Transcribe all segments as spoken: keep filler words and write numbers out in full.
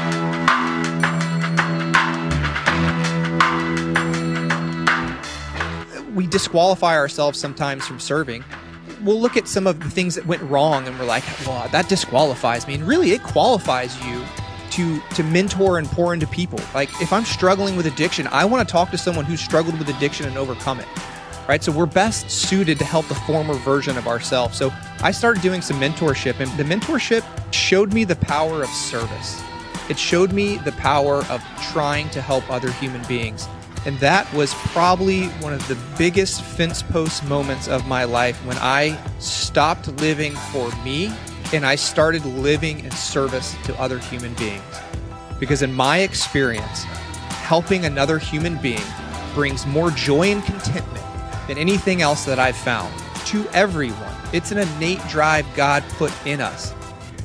We disqualify ourselves sometimes from serving. We'll look at some of the things that went wrong and we're like, well, that disqualifies me. And really, it qualifies you to to mentor and pour into people. Like, if I'm struggling with addiction, I want to talk to someone who's struggled with addiction and overcome it, right? So we're best suited to help the former version of ourselves. So I started doing some mentorship, and the mentorship showed me the power of service. It showed me the power of trying to help other human beings. And that was probably one of the biggest fence post moments of my life, when I stopped living for me and I started living in service to other human beings. Because in my experience, helping another human being brings more joy and contentment than anything else that I've found to everyone. It's an innate drive God put in us.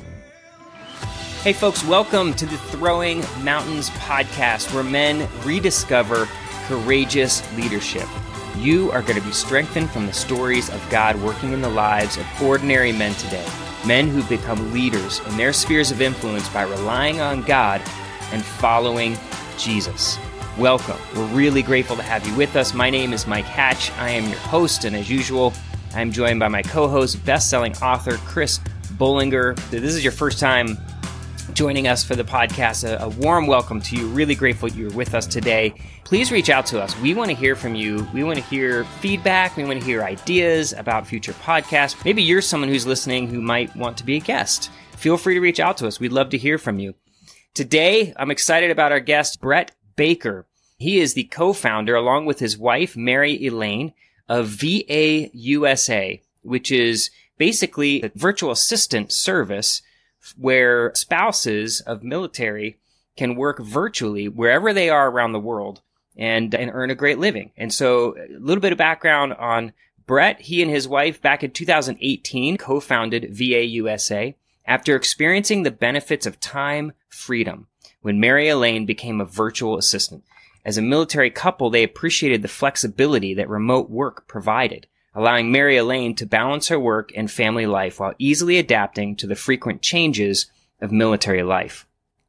Hey folks, welcome to the Throwing Mountains podcast, where men rediscover courageous leadership. You are going to be strengthened from the stories of God working in the lives of ordinary men today. Men who become leaders in their spheres of influence by relying on God and following Jesus. Welcome. We're really grateful to have you with us. My name is Mike Hatch. I am your host, and as usual, I'm joined by my co-host, best-selling author Chris Bollinger. If this is your first time joining us for the podcast, a, a warm welcome to you. Really grateful you're with us today. Please reach out to us. We want to hear from you. We want to hear feedback. We want to hear ideas about future podcasts. Maybe you're someone who's listening who might want to be a guest. Feel free to reach out to us. We'd love to hear from you. Today, I'm excited about our guest, Brett Baker. He is the co-founder, along with his wife, Mary Elaine, of V A U S A, which is basically a virtual assistant service where spouses of military can work virtually wherever they are around the world and, and earn a great living. And so a little bit of background on Brett. He and his wife back in two thousand eighteen co-founded V A U S A after experiencing the benefits of time freedom when Mary Elaine became a virtual assistant. As a military couple, they appreciated the flexibility that remote work provided, allowing Mary Elaine to balance her work and family life while easily adapting to the frequent changes of military life.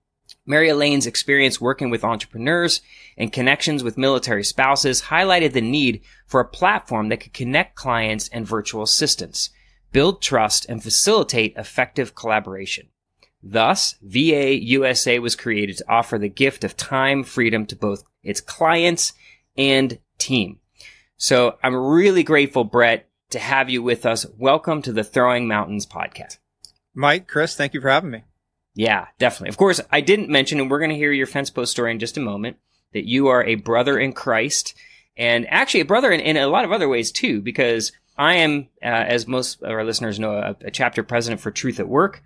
Mary Elaine's experience working with entrepreneurs and connections with military spouses highlighted the need for a platform that could connect clients and virtual assistants, build trust, and facilitate effective collaboration. Thus, V A U S A was created to offer the gift of time freedom to both its clients and team. So I'm really grateful, Brett, to have you with us. Welcome to the Throwing Mountains podcast. Mike, Chris, thank you for having me. Yeah, definitely. Of course, I didn't mention, and we're going to hear your fence post story in just a moment, that you are a brother in Christ, and actually a brother in, in a lot of other ways too, because I am, uh, as most of our listeners know, a, a chapter president for Truth at Work.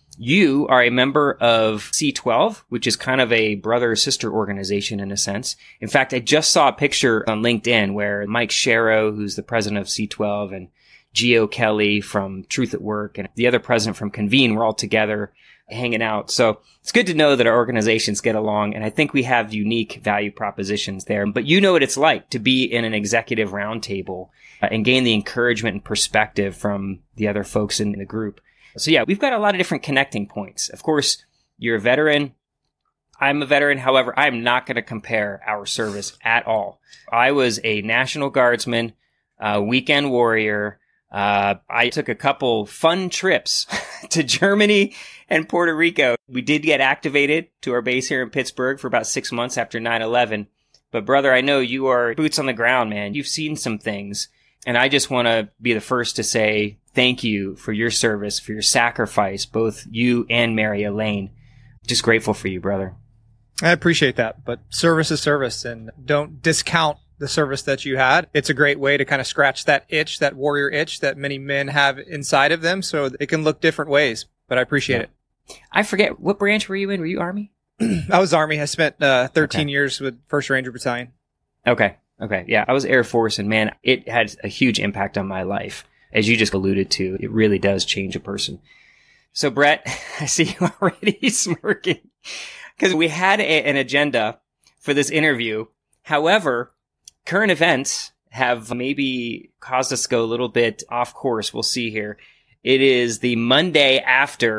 You are a member of C twelve, which is kind of a brother-sister organization in a sense. In fact, I just saw a picture on LinkedIn where Mike Sharrow, who's the president of C twelve, and Gio Kelly from Truth at Work, and the other president from Convene were all together hanging out. So it's good to know that our organizations get along, and I think we have unique value propositions there. But you know what it's like to be in an executive roundtable uh, and gain the encouragement and perspective from the other folks in the group. So yeah, we've got a lot of different connecting points. Of course, you're a veteran. I'm a veteran. However, I'm not going to compare our service at all. I was a National Guardsman, a weekend warrior. Uh, I took a couple fun trips to Germany and Puerto Rico. We did get activated to our base here in Pittsburgh for about six months after nine eleven. But brother, I know you are boots on the ground, man. You've seen some things. And I just want to be the first to say thank you for your service, for your sacrifice, both you and Mary Elaine. Just grateful for you, brother. I appreciate that, but service is service, and don't discount the service that you had. It's a great way to kind of scratch that itch, that warrior itch that many men have inside of them, so it can look different ways, but I appreciate yeah. it. I forget, what branch were you in? Were you Army? I was Army. I spent uh, thirteen okay. years with first Ranger Battalion. Okay. Okay. Yeah. I was Air Force, and man, it had a huge impact on my life. As you just alluded to, it really does change a person. So Brett, I see you already smirking because we had a, an agenda for this interview. However, current events have maybe caused us to go a little bit off course. We'll see here. It is the Monday after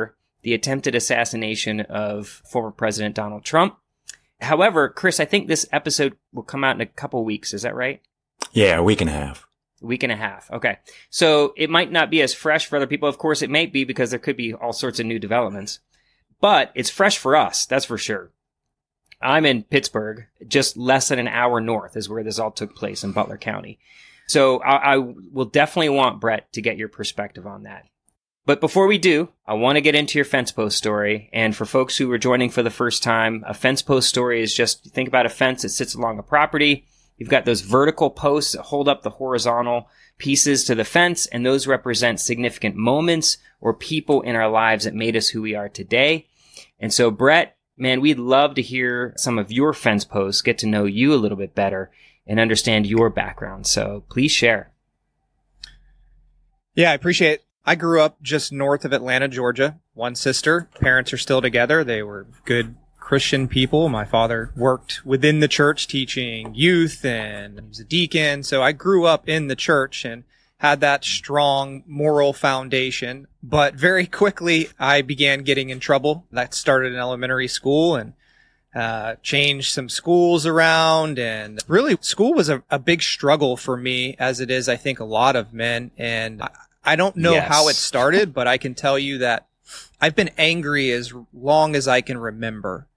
the attempted assassination of former President Donald Trump. However, Chris, I think this episode will come out in a couple weeks. Is that right? Yeah, a week and a half. A week and a half. Okay. So it might not be as fresh for other people. Of course, it may be because there could be all sorts of new developments. But it's fresh for us, that's for sure. I'm in Pittsburgh, just less than an hour north is where this all took place in Butler County. So I, I will definitely want Brett to get your perspective on that. But before we do, I want to get into your fence post story. And for folks who are joining for the first time, a fence post story is just, think about a fence that sits along a property. You've got those vertical posts that hold up the horizontal pieces to the fence, and those represent significant moments or people in our lives that made us who we are today. And so, Brett, man, we'd love to hear some of your fence posts, get to know you a little bit better, and understand your background. So please share. Yeah, I appreciate it. I grew up just north of Atlanta, Georgia. One sister. Parents are still together. They were good Christian people. My father worked within the church teaching youth, and he was a deacon. So I grew up in the church and had that strong moral foundation. But very quickly, I began getting in trouble. That started in elementary school and uh changed some schools around. And really, school was a, a big struggle for me, as it is, I think, a lot of men. And I, I don't know Yes. how it started, but I can tell you that I've been angry as long as I can remember.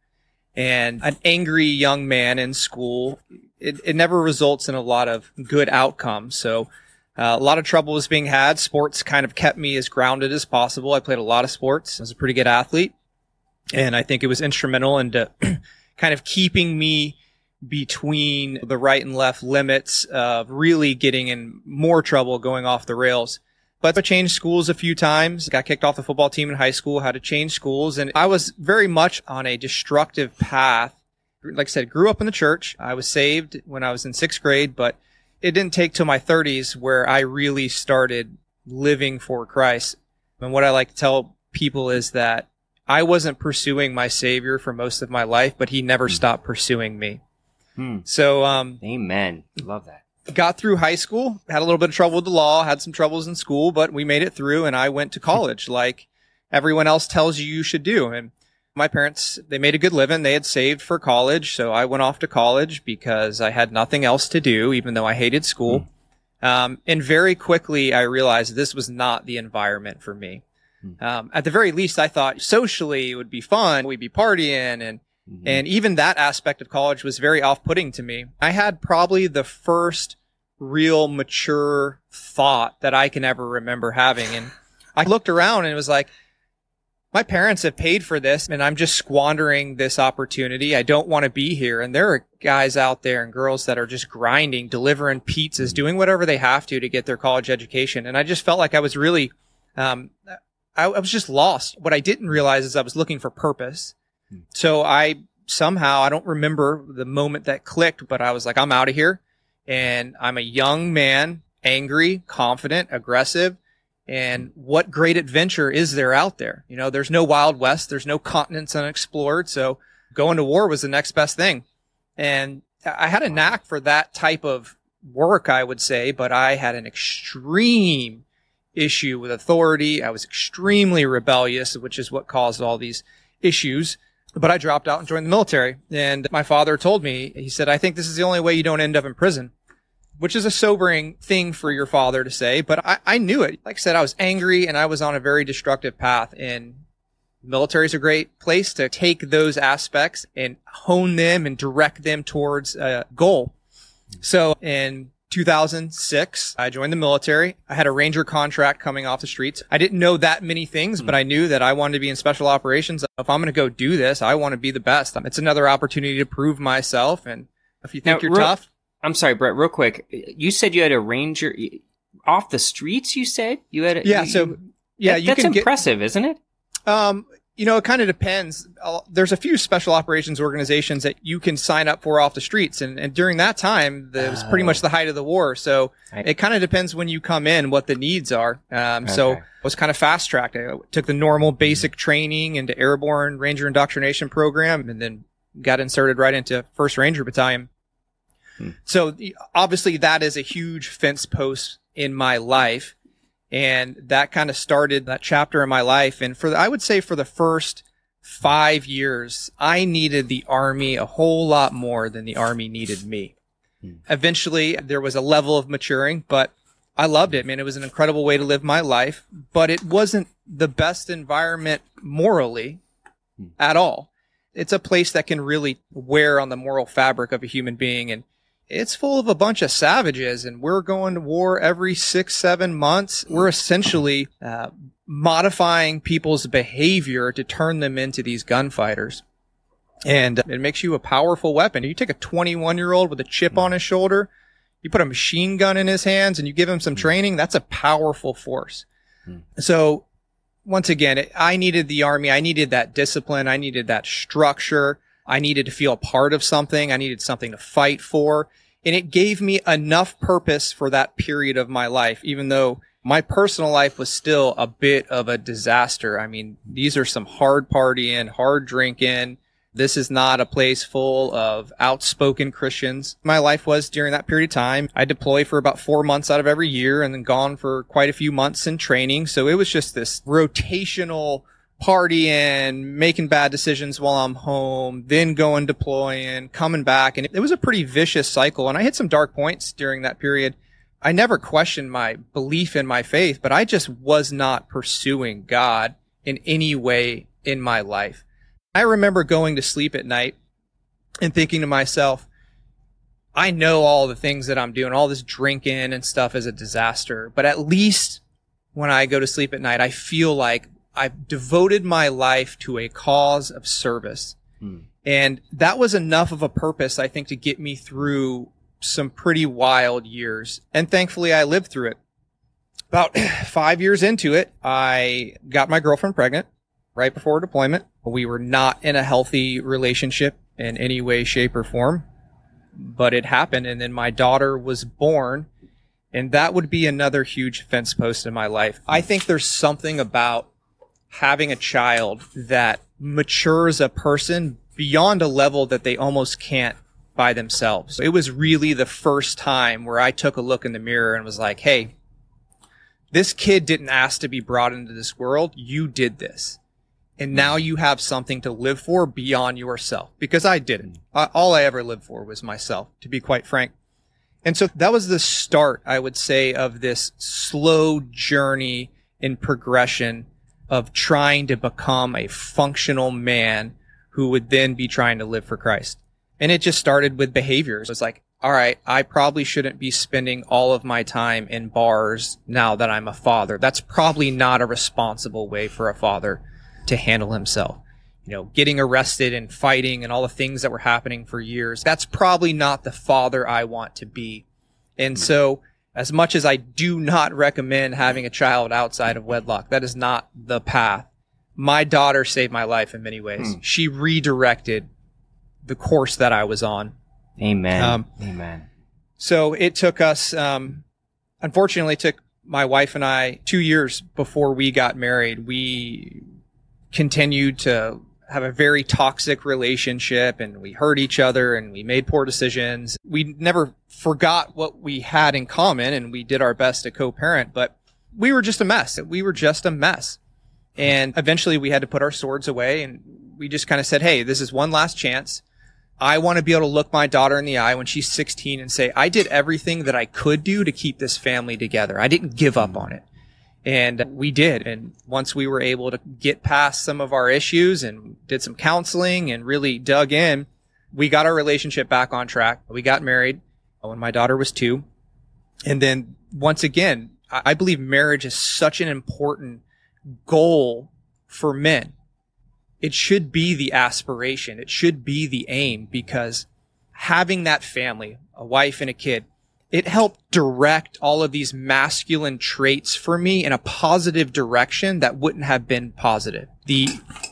And an angry young man in school, it, it never results in a lot of good outcomes. So uh, a lot of trouble was being had. Sports kind of kept me as grounded as possible. I played a lot of sports. I was a pretty good athlete. And I think it was instrumental in uh, kind of keeping me between the right and left limits of really getting in more trouble, going off the rails. But I changed schools a few times, got kicked off the football team in high school, had to change schools. And I was very much on a destructive path. Like I said, grew up in the church. I was saved when I was in sixth grade, but it didn't take till my thirties where I really started living for Christ. And what I like to tell people is that I wasn't pursuing my Savior for most of my life, but he never stopped pursuing me. Hmm. So, um, Amen. Love that. got through high school, had a little bit of trouble with the law, had some troubles in school, but we made it through, and I went to college like everyone else tells you you should do. And my parents, they made a good living. They had saved for college, so I went off to college because I had nothing else to do, even though I hated school. Mm. Um, and very quickly, I realized this was not the environment for me. Mm. Um, at the very least, I thought socially it would be fun. We'd be partying, and mm-hmm. and even that aspect of college was very off-putting to me. I had probably the first real mature thought that I can ever remember having. And I looked around and it was like, my parents have paid for this and I'm just squandering this opportunity. I don't want to be here. And there are guys out there and girls that are just grinding, delivering pizzas, doing whatever they have to to get their college education. And I just felt like I was really, um, I, I was just lost. What I didn't realize is I was looking for purpose. So I somehow, I don't remember the moment that clicked, but I was like, I'm out of here. And I'm a young man, angry, confident, aggressive. And what great adventure is there out there? You know, there's no Wild West. There's no continents unexplored. So going to war was the next best thing. And I had a knack for that type of work, I would say, but I had an extreme issue with authority. I was extremely rebellious, which is what caused all these issues. But I dropped out and joined the military. And my father told me, he said, I think this is the only way you don't end up in prison, which is a sobering thing for your father to say. But I, I knew it. Like I said, I was angry and I was on a very destructive path. And the military is a great place to take those aspects and hone them and direct them towards a goal. So in two thousand six, I joined the military. I had a Ranger contract coming off the streets. I didn't know that many things, but I knew that I wanted to be in special operations. If I'm going to go do this, I want to be the best. It's another opportunity to prove myself. And if you think Now, you're real- tough. I'm sorry, Brett, real quick. You said you had a Ranger off the streets, you said? You had a, Yeah, you, so, yeah, that, you that's can get. impressive, isn't it? Um, you know, it kind of depends. Uh, There's a few special operations organizations that you can sign up for off the streets. And, and during that time, the, it was pretty Oh. much the height of the war. So I- it kind of depends when you come in, what the needs are. Um, so Okay. I was kind of fast tracked. I took the normal basic training into Airborne Ranger Indoctrination Program and then got inserted right into first Ranger Battalion. Hmm. So the, obviously that is a huge fence post in my life. And that kind of started that chapter in my life. And for the, I would say for the first five years, I needed the Army a whole lot more than the Army needed me. Hmm. Eventually, there was a level of maturing, but I loved it, man. It was an incredible way to live my life, but it wasn't the best environment morally hmm. at all. It's a place that can really wear on the moral fabric of a human being, and it's full of a bunch of savages, and we're going to war every six, seven months. We're essentially uh, modifying people's behavior to turn them into these gunfighters. And it makes you a powerful weapon. You take a twenty-one-year-old with a chip on his shoulder, you put a machine gun in his hands, and you give him some training, that's a powerful force. Hmm. So, once again, it, I needed the Army. I needed that discipline. I needed that structure. I needed to feel a part of something. I needed something to fight for. And it gave me enough purpose for that period of my life, even though my personal life was still a bit of a disaster. I mean, these are some hard partying, hard drinking. This is not a place full of outspoken Christians. My life was during that period of time. I deployed for about four months out of every year and then gone for quite a few months in training. So it was just this rotational partying, making bad decisions while I'm home, then going deploying, coming back. And it was a pretty vicious cycle. And I hit some dark points during that period. I never questioned my belief in my faith, but I just was not pursuing God in any way in my life. I remember going to sleep at night and thinking to myself, I know all the things that I'm doing, all this drinking and stuff is a disaster, but at least when I go to sleep at night, I feel like I've devoted my life to a cause of service. Hmm. And that was enough of a purpose, I think, to get me through some pretty wild years. And thankfully, I lived through it. About five years into it, I got my girlfriend pregnant right before deployment. We were not in a healthy relationship in any way, shape, or form, but it happened. And then my daughter was born, and that would be another huge fence post in my life. I think there's something about having a child that matures a person beyond a level that they almost can't by themselves. It was really the first time where I took a look in the mirror and was like, hey, this kid didn't ask to be brought into this world. You did this. And now you have something to live for beyond yourself, because I didn't. I, all I ever lived for was myself, to be quite frank. And so that was the start, I would say, of this slow journey in progression of trying to become a functional man who would then be trying to live for Christ. And it just started with behaviors. It was like, all right, I probably shouldn't be spending all of my time in bars now that I'm a father. That's probably not a responsible way for a father to handle himself. You know, getting arrested and fighting and all the things that were happening for years. That's probably not the father I want to be. And so, as much as I do not recommend having a child outside of wedlock, that is not the path. My daughter saved my life in many ways. Hmm. She redirected the course that I was on. Amen. Um, Amen. So it took us, um, unfortunately, it took my wife and I two years before we got married. We continued to have a very toxic relationship, and we hurt each other, and we made poor decisions. We never forgot what we had in common, and we did our best to co-parent, but we were just a mess. We were just a mess. And eventually we had to put our swords away, and we just kind of said, hey, this is one last chance. I want to be able to look my daughter in the eye when she's sixteen and say, I did everything that I could do to keep this family together. I didn't give up on it. And we did. And once we were able to get past some of our issues and did some counseling and really dug in, we got our relationship back on track. We got married when my daughter was two. And then once again, I believe marriage is such an important goal for men. It should be the aspiration. It should be the aim, because having that family, a wife and a kid, it helped direct all of these masculine traits for me in a positive direction that wouldn't have been positive. The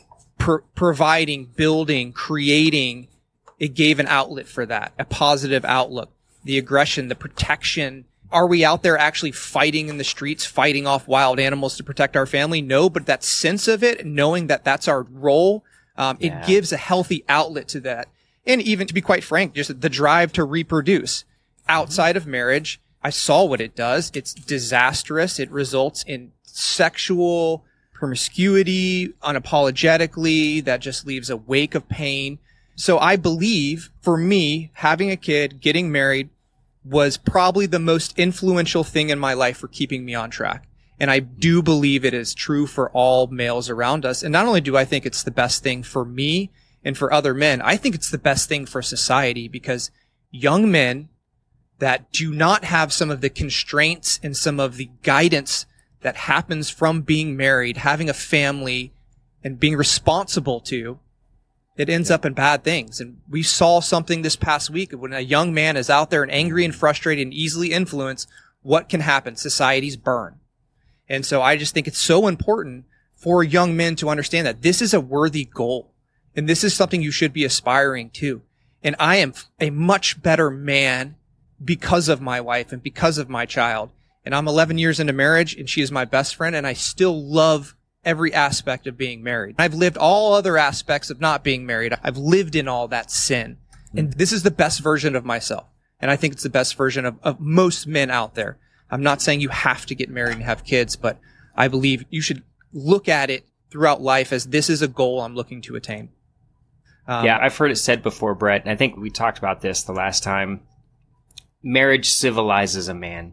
pr- providing, building, creating, it gave an outlet for that, a positive outlook. The aggression, the protection. Are we out there actually fighting in the streets, fighting off wild animals to protect our family? No, but that sense of it, knowing that that's our role, um, yeah. It gives a healthy outlet to that. And even, to be quite frank, just the drive to reproduce outside of marriage, I saw what it does. It's disastrous. It results in sexual promiscuity, unapologetically, that just leaves a wake of pain. So I believe, for me, having a kid, getting married, was probably the most influential thing in my life for keeping me on track. And I do believe it is true for all males around us. And not only do I think it's the best thing for me and for other men, I think it's the best thing for society, because young men that do not have some of the constraints and some of the guidance that happens from being married, having a family, and being responsible to, it ends up in bad things. And we saw something this past week when a young man is out there and angry and frustrated and easily influenced, what can happen? Societies burn. And so I just think it's so important for young men to understand that this is a worthy goal, and this is something you should be aspiring to. And I am a much better man because of my wife and because of my child. And I'm eleven years into marriage, and she is my best friend, and I still love every aspect of being married. I've lived all other aspects of not being married. I've lived in all that sin. And this is the best version of myself. And I think it's the best version of, of most men out there. I'm not saying you have to get married and have kids, but I believe you should look at it throughout life as this is a goal I'm looking to attain. Um, yeah, I've heard it said before, Brett, and I think we talked about this the last time. Marriage civilizes a man.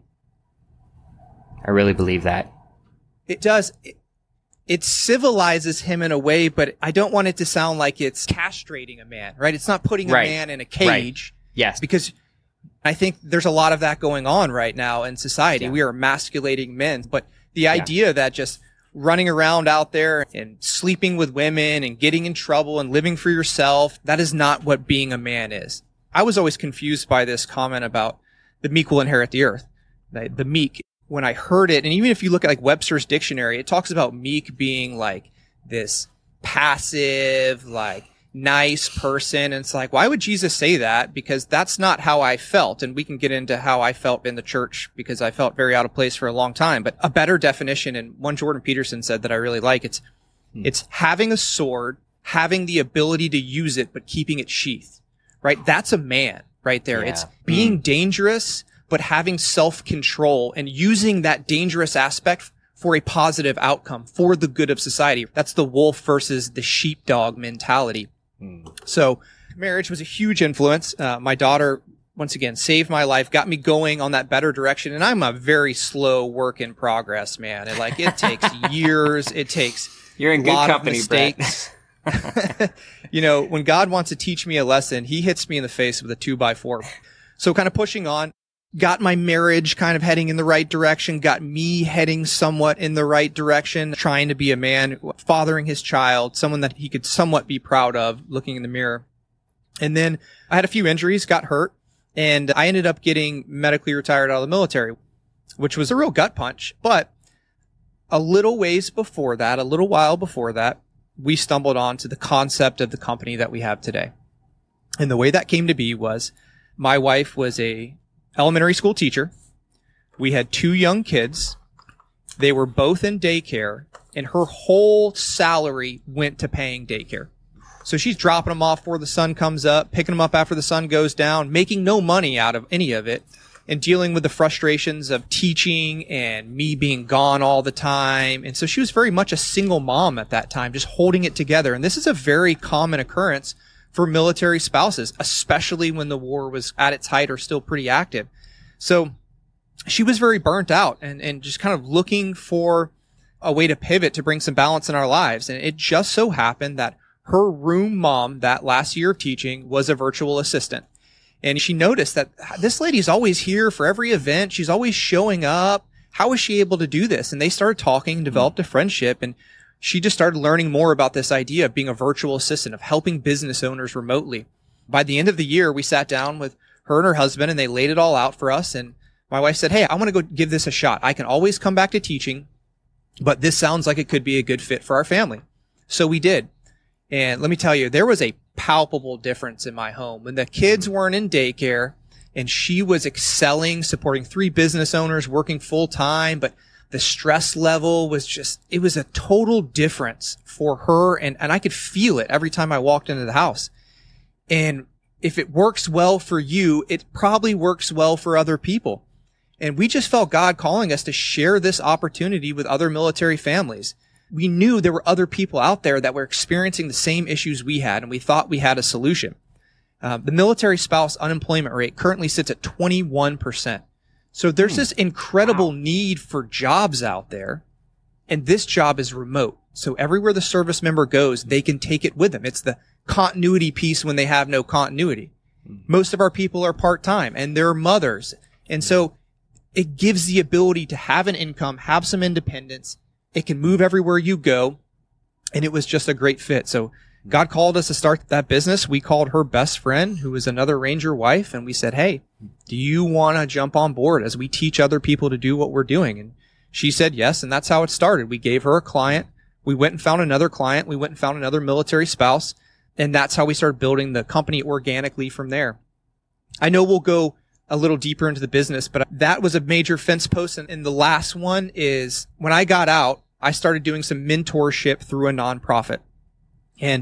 I really believe that. It does. It, it civilizes him in a way, but I don't want it to sound like it's castrating a man, right? It's not putting a right. man in a cage. Right. Yes. Because I think there's a lot of that going on right now in society. Yeah. We are emasculating men, but the Yeah. idea that just running around out there and sleeping with women and getting in trouble and living for yourself, that is not what being a man is. I was always confused by this comment about the meek will inherit the earth. The, the meek, when I heard it, and even if you look at like Webster's dictionary, it talks about meek being like this passive, like nice person. And it's like, why would Jesus say that? Because that's not how I felt. And we can get into how I felt in the church, because I felt very out of place for a long time. But a better definition, and one Jordan Peterson said that I really like, it's, hmm. it's having a sword, having the ability to use it, but keeping it sheathed, right? That's a man right there. Yeah. It's being mm. dangerous, but having self-control and using that dangerous aspect for a positive outcome, for the good of society. That's the wolf versus the sheepdog mentality. Mm. So marriage was a huge influence. Uh, my daughter, once again, saved my life, got me going on that better direction. And I'm a very slow work in progress, man. And like, it takes years. It takes You're in a good lot company, of mistakes. You know, when God wants to teach me a lesson, he hits me in the face with a two by four. So kind of pushing on, got my marriage kind of heading in the right direction, got me heading somewhat in the right direction, trying to be a man, fathering his child, someone that he could somewhat be proud of, looking in the mirror. And then I had a few injuries, got hurt, and I ended up getting medically retired out of the military, which was a real gut punch. But a little ways before that, a little while before that, we stumbled onto the concept of the company that we have today. And the way that came to be was my wife was a elementary school teacher. We had two young kids. They were both in daycare, and her whole salary went to paying daycare. So she's dropping them off before the sun comes up, picking them up after the sun goes down, making no money out of any of it, and dealing with the frustrations of teaching and me being gone all the time. And so she was very much a single mom at that time, just holding it together. And this is a very common occurrence for military spouses, especially when the war was at its height or still pretty active. So she was very burnt out and, and just kind of looking for a way to pivot to bring some balance in our lives. And it just so happened that her room mom that last year of teaching was a virtual assistant. And she noticed that this lady's always here for every event. She's always showing up. How is she able to do this? And they started talking and developed a friendship. And she just started learning more about this idea of being a virtual assistant, of helping business owners remotely. By the end of the year, we sat down with her and her husband, and they laid it all out for us. And my wife said, hey, I want to go give this a shot. I can always come back to teaching, but this sounds like it could be a good fit for our family. So we did. And let me tell you, there was a palpable difference in my home when the kids weren't in daycare and she was excelling, supporting three business owners, working full time, but the stress level was just, it was a total difference for her. And, and I could feel it every time I walked into the house. And if it works well for you, it probably works well for other people. And we just felt God calling us to share this opportunity with other military families. We knew there were other people out there that were experiencing the same issues we had, and we thought we had a solution. Uh, the military spouse unemployment rate currently sits at twenty-one percent. So there's Hmm. this incredible Wow. need for jobs out there, and this job is remote. So everywhere the service member goes, they can take it with them. It's the continuity piece when they have no continuity. Most of our people are part-time, and they're mothers. And so it gives the ability to have an income, have some independence. It can move everywhere you go. And it was just a great fit. So God called us to start that business. We called her best friend, who was another Ranger wife, and we said, hey, do you want to jump on board as we teach other people to do what we're doing? And she said yes, and that's how it started. We gave her a client. We went and found another client. We went and found another military spouse, and that's how we started building the company organically from there. I know we'll go a little deeper into the business, but that was a major fence post. And, and the last one is when I got out, I started doing some mentorship through a nonprofit. And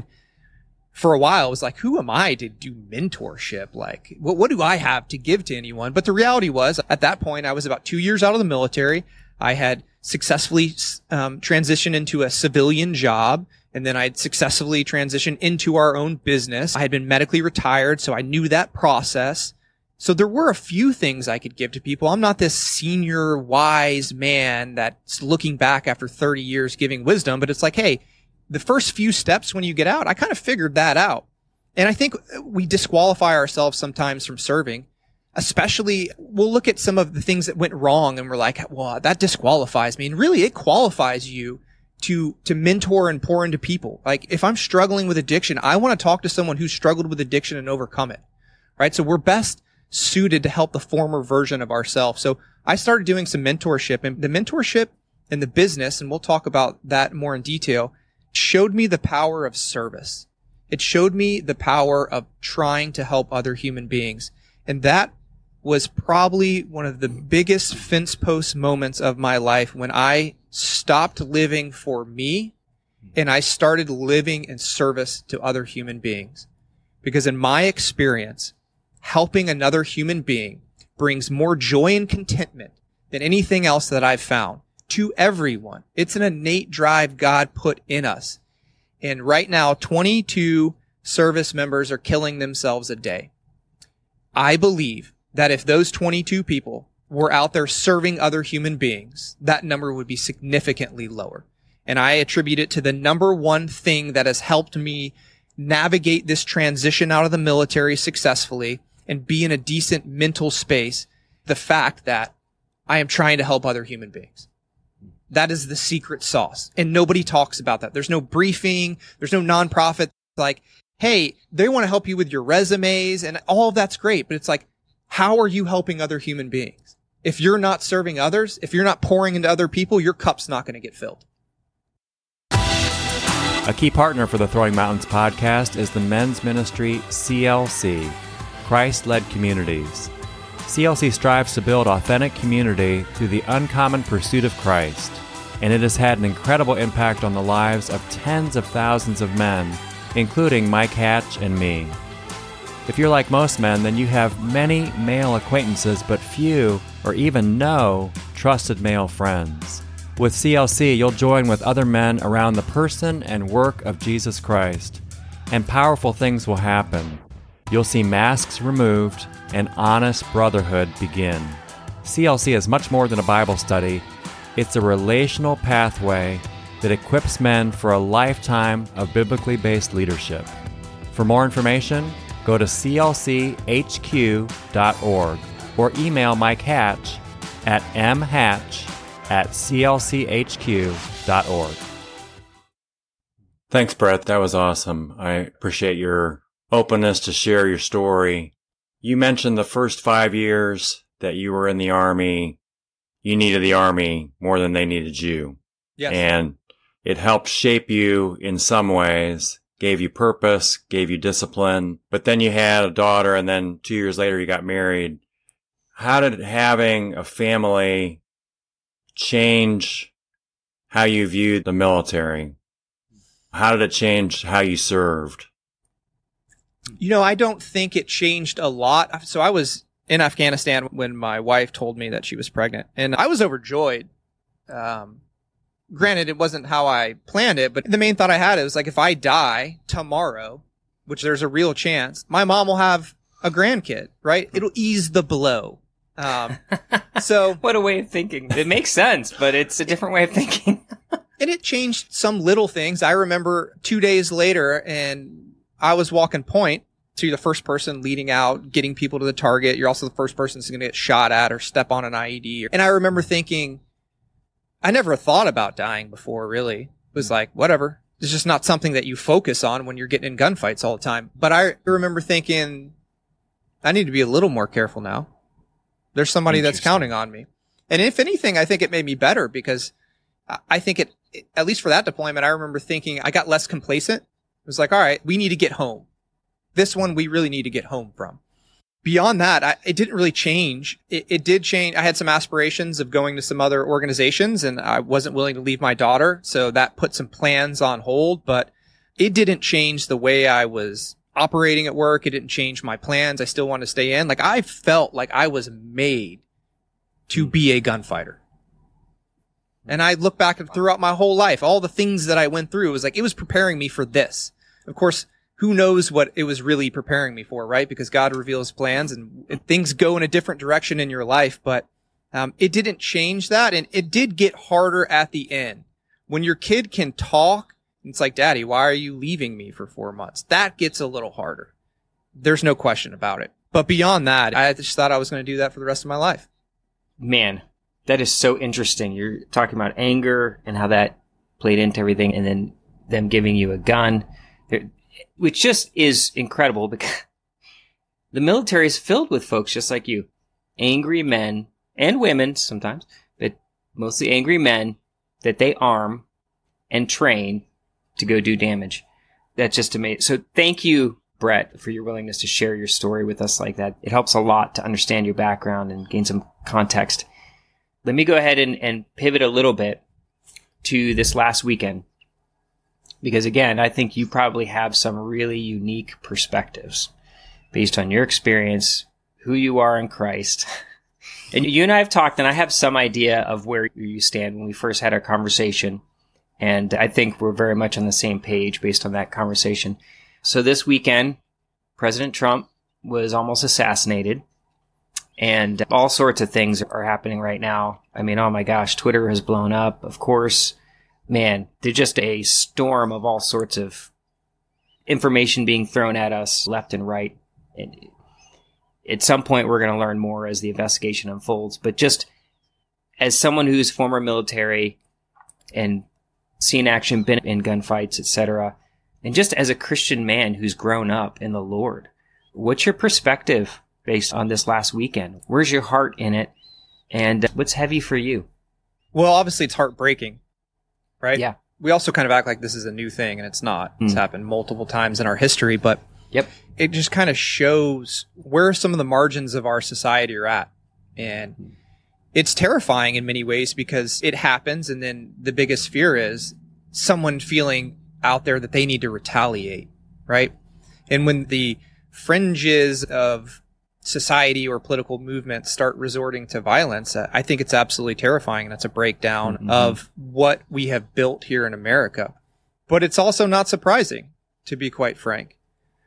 for a while, I was like, who am I to do mentorship? Like, what, what do I have to give to anyone? But the reality was, at that point, I was about two years out of the military. I had successfully um, transitioned into a civilian job, and then I'd successfully transitioned into our own business. I had been medically retired, so I knew that process. So there were a few things I could give to people. I'm not this senior, wise man that's looking back after thirty years giving wisdom, but it's like, hey, the first few steps when you get out, I kind of figured that out. And I think we disqualify ourselves sometimes from serving, especially we'll look at some of the things that went wrong and we're like, well, that disqualifies me. And really it qualifies you to, to mentor and pour into people. Like if I'm struggling with addiction, I want to talk to someone who's struggled with addiction and overcome it. Right. So we're best suited to help the former version of ourselves. So I started doing some mentorship, and the mentorship and the business, and we'll talk about that more in detail, showed me the power of service. It showed me the power of trying to help other human beings. And that was probably one of the biggest fence post moments of my life when I stopped living for me and I started living in service to other human beings. Because in my experience, helping another human being brings more joy and contentment than anything else that I've found to everyone. It's an innate drive God put in us. And right now, twenty-two service members are killing themselves a day. I believe that if those twenty-two people were out there serving other human beings, that number would be significantly lower. And I attribute it to the number one thing that has helped me navigate this transition out of the military successfully and be in a decent mental space, the fact that I am trying to help other human beings. That is the secret sauce. And nobody talks about that. There's no briefing. There's no nonprofit like, hey, they want to help you with your resumes and all of that's great. But it's like, how are you helping other human beings? If you're not serving others, if you're not pouring into other people, your cup's not going to get filled. A key partner for the Throwing Mountains podcast is the men's ministry C L C, Christ-Led Communities. C L C strives to build authentic community through the uncommon pursuit of Christ, and it has had an incredible impact on the lives of tens of thousands of men, including Mike Hatch and me. If you're like most men, then you have many male acquaintances, but few or even no trusted male friends. With C L C, you'll join with other men around the person and work of Jesus Christ, and powerful things will happen. You'll see masks removed and honest brotherhood begin. C L C is much more than a Bible study. It's a relational pathway that equips men for a lifetime of biblically based leadership. For more information, go to c l c h q dot org or email Mike Hatch at m hatch at c l c h q dot org. Thanks, Brett. That was awesome. I appreciate your openness to share your story. You mentioned the first five years that you were in the Army, you needed the Army more than they needed you. Yes. And it helped shape you in some ways, gave you purpose, gave you discipline. But then you had a daughter, and then two years later you got married. How did having a family change how you viewed the military? How did it change how you served? You know, I don't think it changed a lot. So I was in Afghanistan when my wife told me that she was pregnant, and I was overjoyed. Um, granted, it wasn't how I planned it, but the main thought I had was like, if I die tomorrow, which there's a real chance, my mom will have a grandkid, right? It'll ease the blow. Um, so what a way of thinking. It makes sense, but it's a different way of thinking. And it changed some little things. I remember two days later, and I was walking point to the first person leading out, getting people to the target. You're also the first person that's going to get shot at or step on an I E D. And I remember thinking, I never thought about dying before, really. It was like, whatever. It's just not something that you focus on when you're getting in gunfights all the time. But I remember thinking, I need to be a little more careful now. There's somebody that's counting on me. And if anything, I think it made me better because I think it, at least for that deployment, I remember thinking I got less complacent. It was like, all right, we need to get home. This one we really need to get home from. Beyond that, I, it didn't really change. It, it did change. I had some aspirations of going to some other organizations, and I wasn't willing to leave my daughter. So that put some plans on hold, but it didn't change the way I was operating at work. It didn't change my plans. I still wanted to stay in. Like, I felt like I was made to be a gunfighter. And I look back throughout my whole life, all the things that I went through, it was like, it was preparing me for this. Of course, who knows what it was really preparing me for, right? Because God reveals plans and things go in a different direction in your life, but um, it didn't change that. And it did get harder at the end. When your kid can talk, it's like, Daddy, why are you leaving me for four months? That gets a little harder. There's no question about it. But beyond that, I just thought I was going to do that for the rest of my life. Man, that is so interesting. You're talking about anger and how that played into everything, and then them giving you a gun, which just is incredible because the military is filled with folks just like you. Angry men and women sometimes, but mostly angry men that they arm and train to go do damage. That's just amazing. So thank you, Brett, for your willingness to share your story with us like that. It helps a lot to understand your background and gain some context. Let me go ahead and, and pivot a little bit to this last weekend. Because again, I think you probably have some really unique perspectives based on your experience, who you are in Christ. And you and I have talked, and I have some idea of where you stand when we first had our conversation. And I think we're very much on the same page based on that conversation. So this weekend, President Trump was almost assassinated. And all sorts of things are happening right now. I mean, oh my gosh, Twitter has blown up, of course. Man, there's just a storm of all sorts of information being thrown at us left and right. And at some point, we're going to learn more as the investigation unfolds. But just as someone who's former military and seen action, been in gunfights, et cetera, and just as a Christian man who's grown up in the Lord, what's your perspective based on this last weekend? Where's your heart in it? And what's heavy for you? Well, obviously, it's heartbreaking. Right? Yeah. We also kind of act like this is a new thing, and it's not. It's mm. happened multiple times in our history, but yep, it just kind of shows where some of the margins of our society are at. And it's terrifying in many ways because it happens, and then the biggest fear is someone feeling out there that they need to retaliate, right? And when the fringes of society or political movements start resorting to violence, I think it's absolutely terrifying, and it's a breakdown mm-hmm. of what we have built here in America. But it's also not surprising, to be quite frank.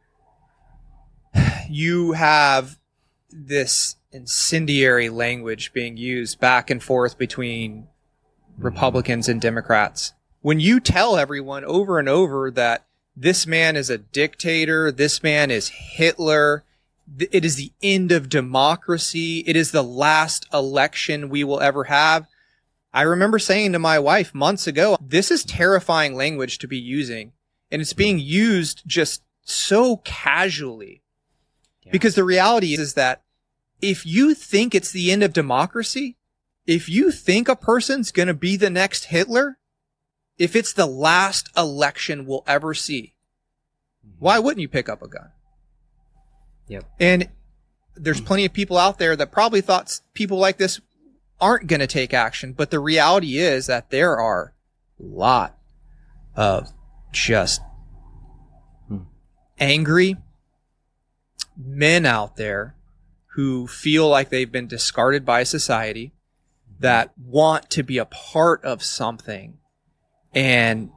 You have this incendiary language being used back and forth between Republicans and Democrats. When you tell everyone over and over that this man is a dictator, this man is Hitler, it is the end of democracy, it is the last election we will ever have. I remember saying to my wife months ago, this is terrifying language to be using, and it's being used just so casually. Yeah. Because the reality is, is that if you think it's the end of democracy, if you think a person's going to be the next Hitler, if it's the last election we'll ever see, why wouldn't you pick up a gun? Yep. And there's plenty of people out there that probably thought people like this aren't going to take action. But the reality is that there are a lot of just hmm. angry men out there who feel like they've been discarded by society, that want to be a part of something. And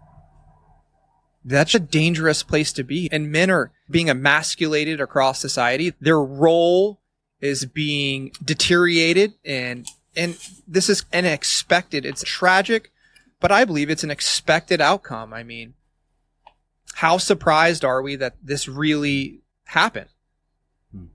that's a dangerous place to be. And men are being emasculated across society. Their role is being deteriorated, and and this is unexpected. It's tragic, but I believe it's an expected outcome. I mean, how surprised are we that this really happened? Hmm.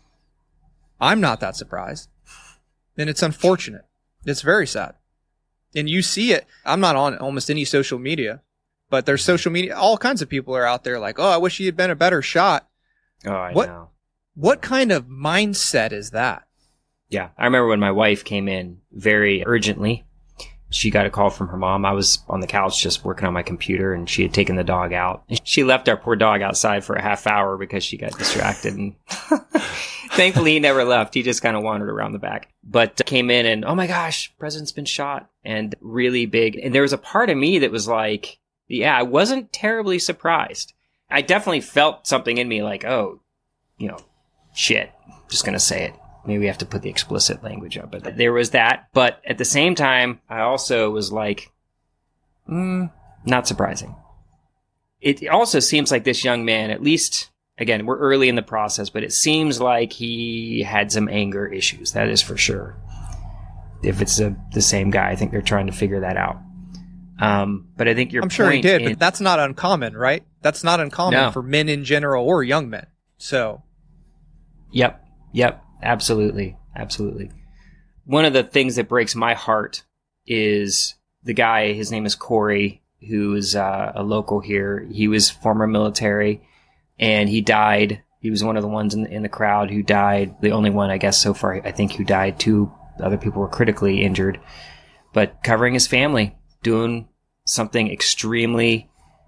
I'm not that surprised. And it's unfortunate. It's very sad. And you see it. I'm not on almost any social media, but there's social media. All kinds of people are out there like, oh, I wish he had been a better shot. Oh, I what, know. What kind of mindset is that? Yeah. I remember when my wife came in very urgently. She got a call from her mom. I was on the couch just working on my computer, and she had taken the dog out. She left our poor dog outside for a half hour because she got distracted. And thankfully, he never left. He just kind of wandered around the back. But came in and, oh my gosh, president's been shot. And really big. And there was a part of me that was like, yeah, I wasn't terribly surprised. I definitely felt something in me like, oh, you know, shit, just going to say it. Maybe we have to put the explicit language up, but there was that. But at the same time, I also was like, mm, not surprising. It also seems like this young man, at least, again, we're early in the process, but it seems like he had some anger issues. That is for sure. If it's a, the same guy, I think they're trying to figure that out. Um, but I think your I'm sure he did, in, but that's not uncommon, right? That's not uncommon no. for men in general or young men. So. Yep. Yep. Absolutely. Absolutely. One of the things that breaks my heart is the guy, his name is Corey, who is uh, a local here. He was former military, and he died. He was one of the ones in, in the crowd who died. The only one, I guess, so far, I think, who died. Two other people were critically injured. But covering his family, doing something extremely,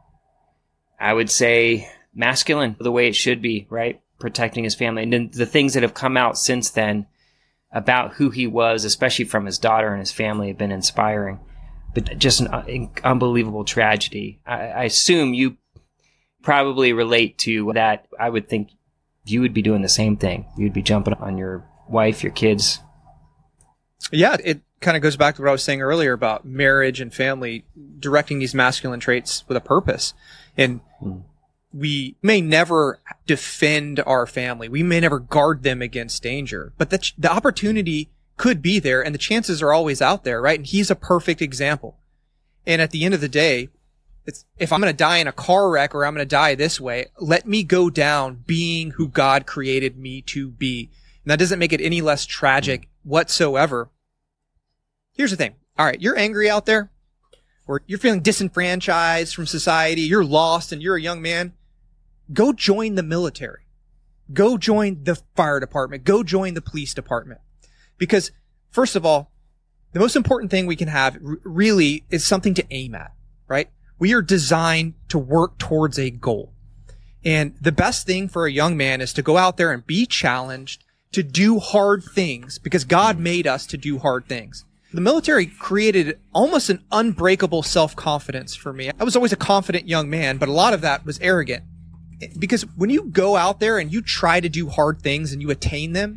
I would say, masculine, the way it should be, right? Protecting his family. And then the things that have come out since then about who he was, especially from his daughter and his family, have been inspiring. But just an un- unbelievable tragedy. I, I assume you probably relate to that. I would think you would be doing the same thing. You'd be jumping on your wife, your kids. Yeah, it kind of goes back to what I was saying earlier about marriage and family, directing these masculine traits with a purpose. And mm. we may never defend our family. We may never guard them against danger, but the, ch- the opportunity could be there, and the chances are always out there, right? And he's a perfect example. And at the end of the day, it's, if I'm going to die in a car wreck or I'm going to die this way, let me go down being who God created me to be. And that doesn't make it any less tragic whatsoever. Here's the thing. All right, you're angry out there, or you're feeling disenfranchised from society, you're lost, and you're a young man. Go join the military. Go join the fire department. Go join the police department. Because, first of all, the most important thing we can have r- really is something to aim at, right? We are designed to work towards a goal. And the best thing for a young man is to go out there and be challenged to do hard things, because God made us to do hard things. The military created almost an unbreakable self-confidence for me. I was always a confident young man, but a lot of that was arrogant. Because when you go out there and you try to do hard things and you attain them,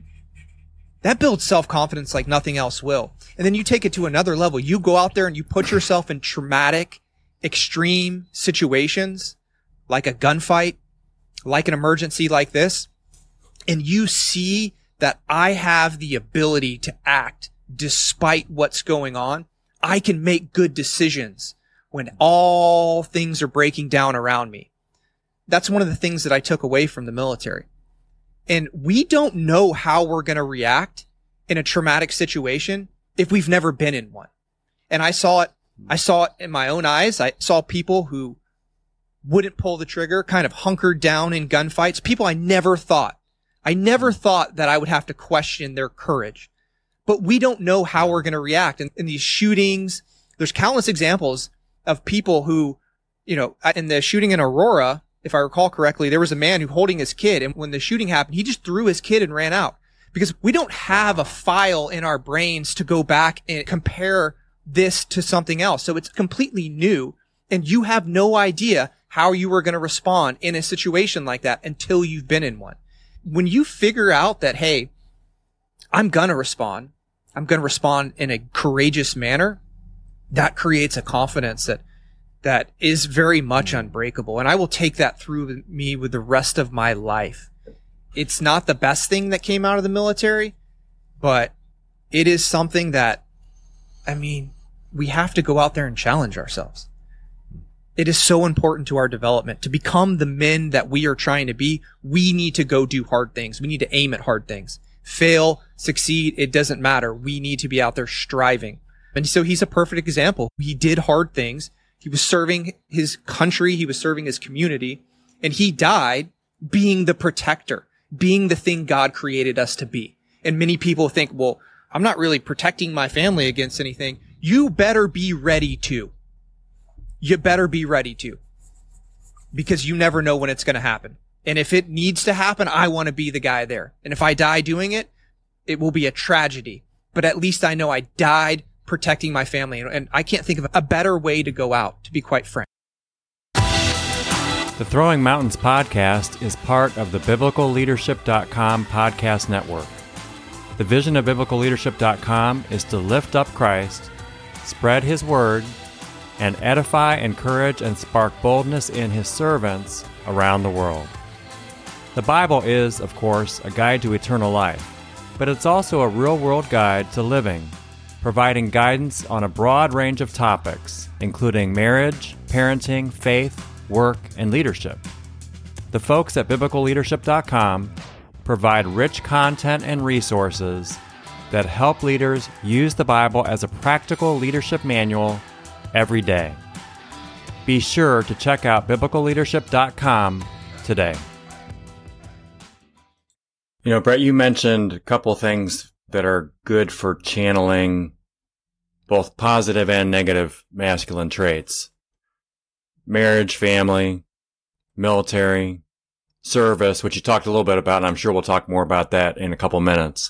that builds self-confidence like nothing else will. And then you take it to another level. You go out there and you put yourself in traumatic, extreme situations, like a gunfight, like an emergency like this, and you see that I have the ability to act despite what's going on. I can make good decisions when all things are breaking down around me. That's one of the things that I took away from the military. And we don't know how we're going to react in a traumatic situation if we've never been in one. And I saw it, I saw it in my own eyes. I saw people who wouldn't pull the trigger, kind of hunkered down in gunfights. People I never thought, I never thought that I would have to question their courage. But we don't know how we're going to react. And in these shootings, there's countless examples of people who, you know, in the shooting in Aurora, if I recall correctly, there was a man who holding his kid, and when the shooting happened, he just threw his kid and ran out. Because we don't have a file in our brains to go back and compare this to something else. So it's completely new, and you have no idea how you are going to respond in a situation like that until you've been in one. When you figure out that, hey, I'm going to respond. I'm going to respond in a courageous manner. That creates a confidence that that is very much unbreakable. And I will take that through with me with the rest of my life. It's not the best thing that came out of the military, but it is something that, I mean, we have to go out there and challenge ourselves. It is so important to our development. To become the men that we are trying to be, we need to go do hard things. We need to aim at hard things. Fail, succeed, it doesn't matter. We need to be out there striving. And so he's a perfect example. He did hard things. He was serving his country. He was serving his community. And he died being the protector, being the thing God created us to be. And many people think, well, I'm not really protecting my family against anything. You better be ready to. You better be ready to. Because you never know when it's going to happen. And if it needs to happen, I want to be the guy there. And if I die doing it, it will be a tragedy. But at least I know I died protecting my family. And I can't think of a better way to go out, to be quite frank. The Throwing Mountains podcast is part of the biblical leadership dot com podcast network. The vision of biblical leadership dot com is to lift up Christ, spread his word, and edify, encourage, and spark boldness in his servants around the world. The Bible is, of course, a guide to eternal life, but it's also a real-world guide to living, providing guidance on a broad range of topics, including marriage, parenting, faith, work, and leadership. The folks at biblical leadership dot com provide rich content and resources that help leaders use the Bible as a practical leadership manual every day. Be sure to check out biblical leadership dot com today. You know, Brett, you mentioned a couple things that are good for channeling both positive and negative masculine traits. Marriage, family, military, service, which you talked a little bit about, and I'm sure we'll talk more about that in a couple minutes.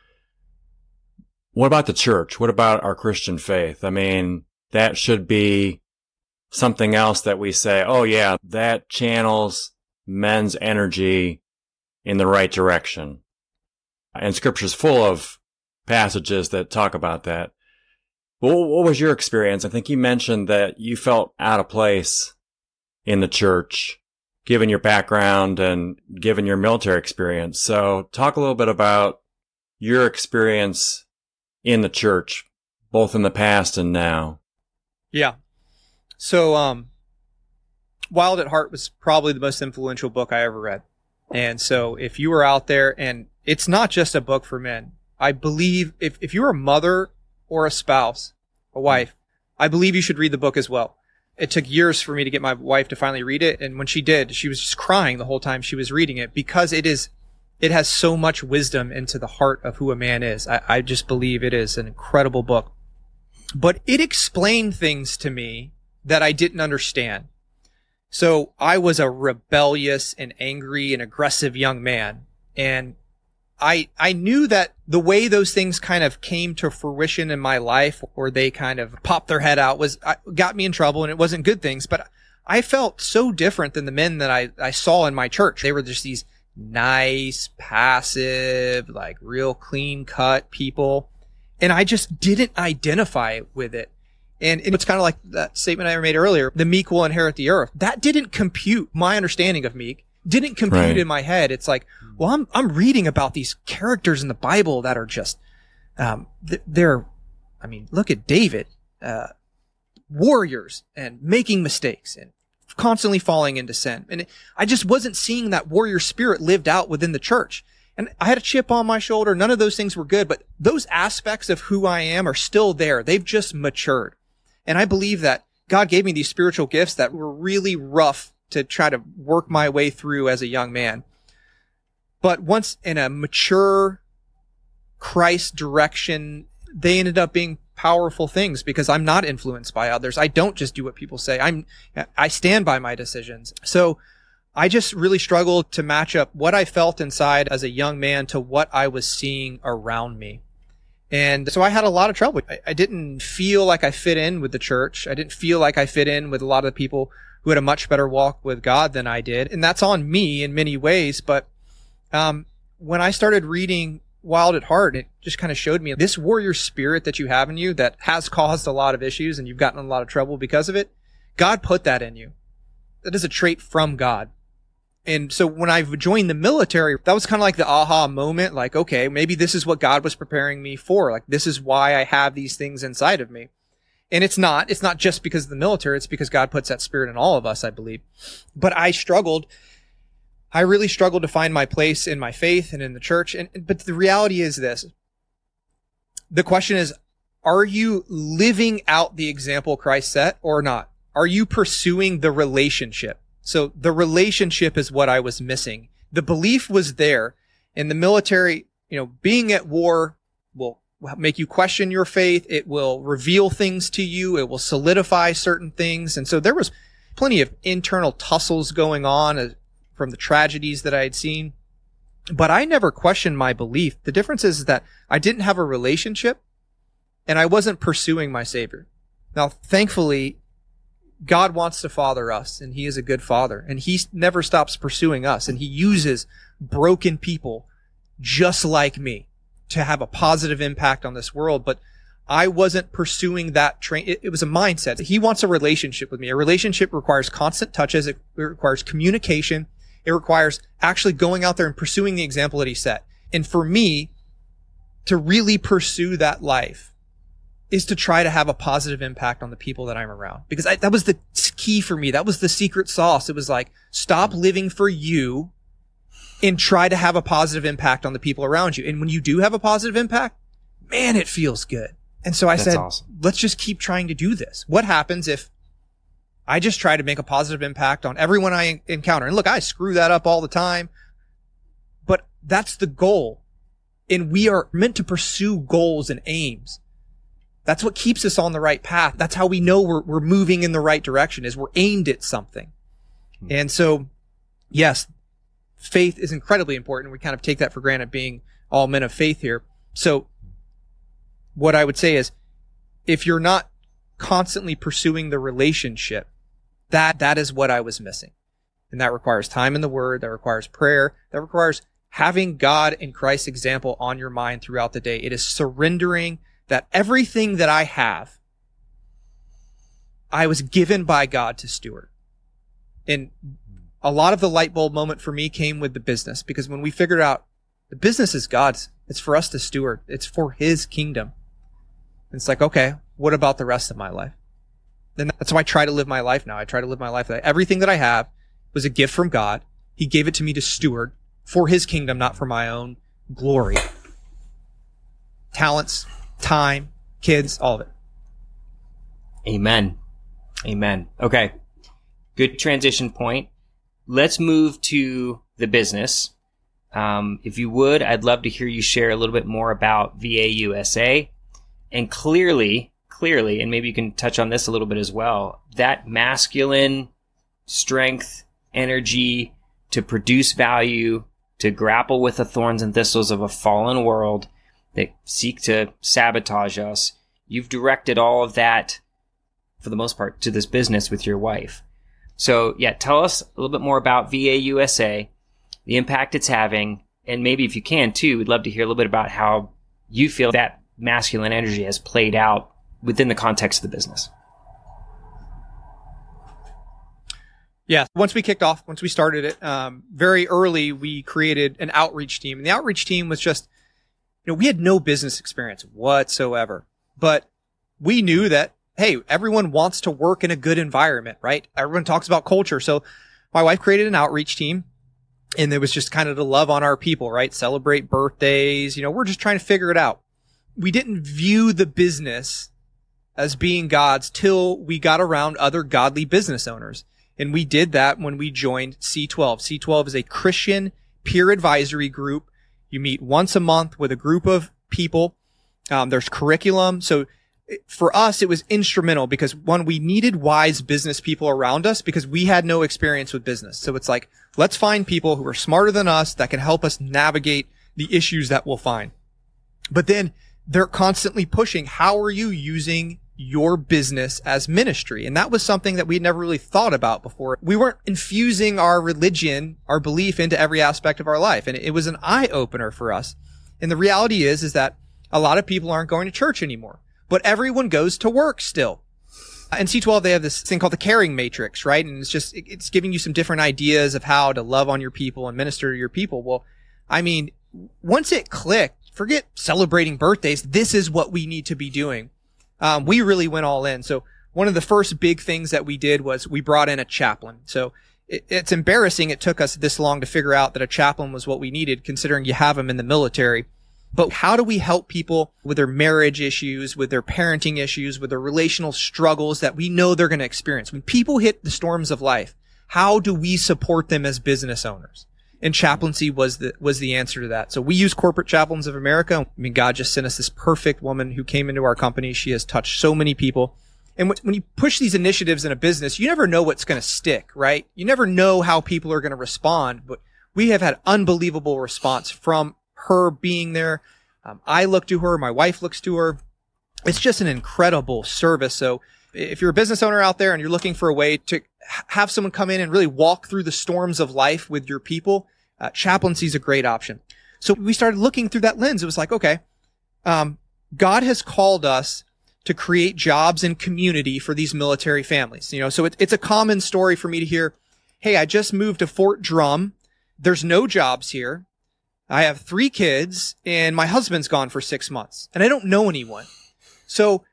What about the church? What about our Christian faith? I mean, that should be something else that we say, oh yeah, that channels men's energy in the right direction. And Scripture's full of passages that talk about that. Well, what was your experience? I think you mentioned that you felt out of place in the church, given your background and given your military experience. So talk a little bit about your experience in the church, both in the past and now. Yeah. So, um, Wild at Heart was probably the most influential book I ever read. And so if you were out there, and it's not just a book for men, I believe if, if you're a mother or a spouse, a wife, I believe you should read the book as well. It took years for me to get my wife to finally read it. And when she did, she was just crying the whole time she was reading it, because it is, it has so much wisdom into the heart of who a man is. I, I just believe it is an incredible book. But it explained things to me that I didn't understand. So I was a rebellious and angry and aggressive young man. And I I knew that the way those things kind of came to fruition in my life, or they kind of popped their head out, was got me in trouble, and it wasn't good things. But I felt so different than the men that I, I saw in my church. They were just these nice, passive, like real clean cut people. And I just didn't identify with it. And it's kind of like that statement I made earlier, the meek will inherit the earth. That didn't compute. My understanding of meek didn't compute right in my head. It's like, well, I'm, I'm reading about these characters in the Bible that are just, um, they're, I mean, look at David, uh, warriors and making mistakes and constantly falling into sin. And I just wasn't seeing that warrior spirit lived out within the church. And I had a chip on my shoulder. None of those things were good, but those aspects of who I am are still there. They've just matured. And I believe that God gave me these spiritual gifts that were really rough to try to work my way through as a young man. But once in a mature Christ direction, they ended up being powerful things, because I'm not influenced by others. I don't just do what people say. I'm, I stand by my decisions. So I just really struggled to match up what I felt inside as a young man to what I was seeing around me. And so I had a lot of trouble. I, I didn't feel like I fit in with the church. I didn't feel like I fit in with a lot of the people who had a much better walk with God than I did. And that's on me in many ways. But um, when I started reading wild at heart. It just kind of showed me this warrior spirit that you have in you that has caused a lot of issues and you've gotten in a lot of trouble because of it. God put that in you. That is a trait from God. And so when I joined the military, that was kind of like the aha moment. Like, okay, maybe this is what God was preparing me for. Like, this is why I have these things inside of me. And it's not, it's not just because of the military. It's because God puts that spirit in all of us, I believe. But I struggled. I really struggled to find my place in my faith and in the church. And, but the reality is this. The question is, are you living out the example Christ set or not? Are you pursuing the relationship? So the relationship is what I was missing. The belief was there. In the military, you know, being at war will make you question your faith. It will reveal things to you. It will solidify certain things. And so there was plenty of internal tussles going on uh, from the tragedies that I had seen. But I never questioned my belief. The difference is that I didn't have a relationship and I wasn't pursuing my Savior. Now, thankfully, God wants to father us, and he is a good father, and he never stops pursuing us, and he uses broken people just like me to have a positive impact on this world. But I wasn't pursuing that train. It, it was a mindset. He wants a relationship with me. A relationship requires constant touches. It, it requires communication. It requires actually going out there and pursuing the example that he set. And for me to really pursue that life is to try to have a positive impact on the people that I'm around. Because I, that was the key for me. That was the secret sauce. It was like, stop living for you and try to have a positive impact on the people around you. And when you do have a positive impact, man, it feels good. And so I That's said, awesome. Let's just keep trying to do this. What happens if I just try to make a positive impact on everyone I encounter? And look, I screw that up all the time, but that's the goal. And we are meant to pursue goals and aims. That's what keeps us on the right path. That's how we know we're, we're moving in the right direction, is we're aimed at something. Mm-hmm. And so, yes, faith is incredibly important. We kind of take that for granted, being all men of faith here. So what I would say is, if you're not constantly pursuing the relationship, that, that is what I was missing. And that requires time in the Word. That requires prayer. That requires having God and Christ's example on your mind throughout the day. It is surrendering that everything that I have, I was given by God to steward. And a lot of the light bulb moment for me came with the business, because when we figured out the business is God's, it's for us to steward. It's for his kingdom. And it's like, okay, what about the rest of my life? And that's how I try to live my life now. I try to live my life that everything that I have was a gift from God. He gave it to me to steward for his kingdom, not for my own glory. Talents, time, kids, all of it. Amen. Amen. Okay. Good transition point. Let's move to the business. Um, if you would, I'd love to hear you share a little bit more about V A U S A. And clearly, clearly, and maybe you can touch on this a little bit as well, that masculine strength, energy to produce value, to grapple with the thorns and thistles of a fallen world that seek to sabotage us. You've directed all of that, for the most part, to this business with your wife. So, yeah, tell us a little bit more about V A U S A, the impact it's having, and maybe if you can, too, we'd love to hear a little bit about how you feel that masculine energy has played out within the context of the business. Yeah, once we kicked off, once we started it, um, very early, we created an outreach team. And the outreach team was just, you know, we had no business experience whatsoever, but we knew that, hey, everyone wants to work in a good environment, right? Everyone talks about culture. So my wife created an outreach team, and it was just kind of to love on our people, right? Celebrate birthdays. You know, we're just trying to figure it out. We didn't view the business as being God's till we got around other godly business owners. And we did that when we joined C twelve. C twelve is a Christian peer advisory group. You meet once a month with a group of people. Um, there's curriculum. So for us, it was instrumental because, one, we needed wise business people around us because we had no experience with business. So it's like, let's find people who are smarter than us that can help us navigate the issues that we'll find. But then they're constantly pushing, how are you using your business as ministry? And that was something that we'd never really thought about before. We weren't infusing our religion, our belief into every aspect of our life. And it was an eye opener for us. And the reality is, is that a lot of people aren't going to church anymore, but everyone goes to work still. In C twelve, they have this thing called the caring matrix, right? And it's just, it's giving you some different ideas of how to love on your people and minister to your people. Well, I mean, once it clicked, forget celebrating birthdays. This is what we need to be doing. Um, we really went all in. So one of the first big things that we did was we brought in a chaplain. So it, it's embarrassing it took us this long to figure out that a chaplain was what we needed, considering you have them in the military. But how do we help people with their marriage issues, with their parenting issues, with their relational struggles that we know they're going to experience? When people hit the storms of life, how do we support them as business owners? And chaplaincy was the, was the answer to that. So we use Corporate Chaplains of America. I mean, God just sent us this perfect woman who came into our company. She has touched so many people. And when you push these initiatives in a business, you never know what's going to stick, right? You never know how people are going to respond, but we have had unbelievable response from her being there. Um, I look to her. My wife looks to her. It's just an incredible service. So if you're a business owner out there and you're looking for a way to have someone come in and really walk through the storms of life with your people, uh, chaplaincy is a great option. So we started looking through that lens. It was like, okay, um, God has called us to create jobs and community for these military families. You know, so it, it's a common story for me to hear, hey, I just moved to Fort Drum. There's no jobs here. I have three kids and my husband's gone for six months and I don't know anyone. So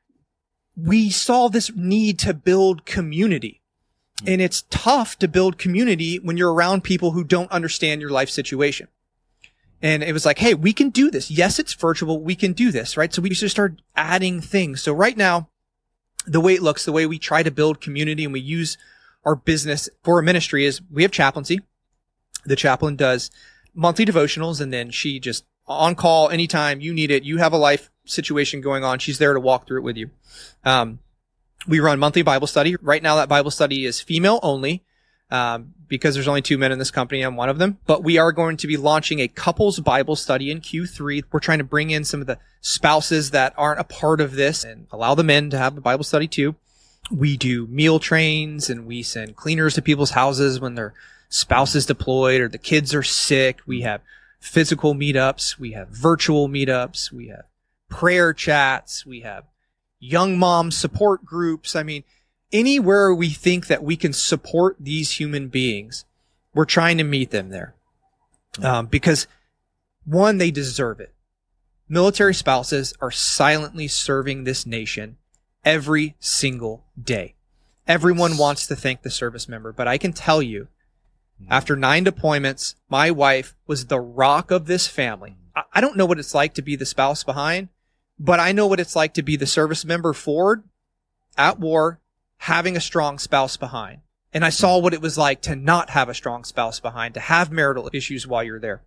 we saw this need to build community, and it's tough to build community when you're around people who don't understand your life situation. And it was like, hey, we can do this. Yes, it's virtual. We can do this, right? So we just started adding things. So right now, the way it looks, the way we try to build community and we use our business for a ministry is we have chaplaincy. The chaplain does monthly devotionals, and then she just on call anytime you need it. You have a life situation going on. She's there to walk through it with you. Um, we run monthly Bible study. Right now, that Bible study is female only, um, because there's only two men in this company. I'm one of them, but we are going to be launching a couples Bible study in Q three. We're trying to bring in some of the spouses that aren't a part of this and allow the men to have a Bible study too. We do meal trains, and we send cleaners to people's houses when their spouse is deployed or the kids are sick. We have physical meetups. We have virtual meetups. We have prayer chats. We have young mom support groups. I mean, anywhere we think that we can support these human beings, we're trying to meet them there. Um, because one, they deserve it. Military spouses are silently serving this nation every single day. Everyone wants to thank the service member, but I can tell you, after nine deployments, my wife was the rock of this family. I don't know what it's like to be the spouse behind, but I know what it's like to be the service member forward at war, having a strong spouse behind. And I saw what it was like to not have a strong spouse behind, to have marital issues while you're there.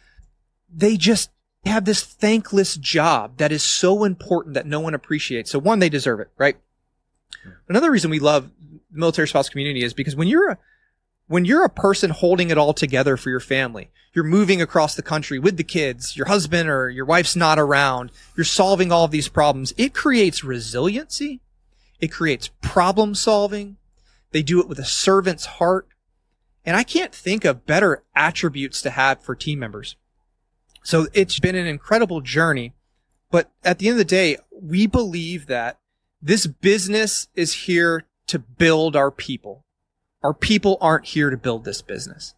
They just have this thankless job that is so important that no one appreciates. So one, they deserve it, right? Another reason we love the military spouse community is because when you're a When you're a person holding it all together for your family, you're moving across the country with the kids, your husband or your wife's not around, you're solving all of these problems, it creates resiliency. It creates problem solving. They do it with a servant's heart. And I can't think of better attributes to have for team members. So it's been an incredible journey. But at the end of the day, we believe that this business is here to build our people. Our people aren't here to build this business.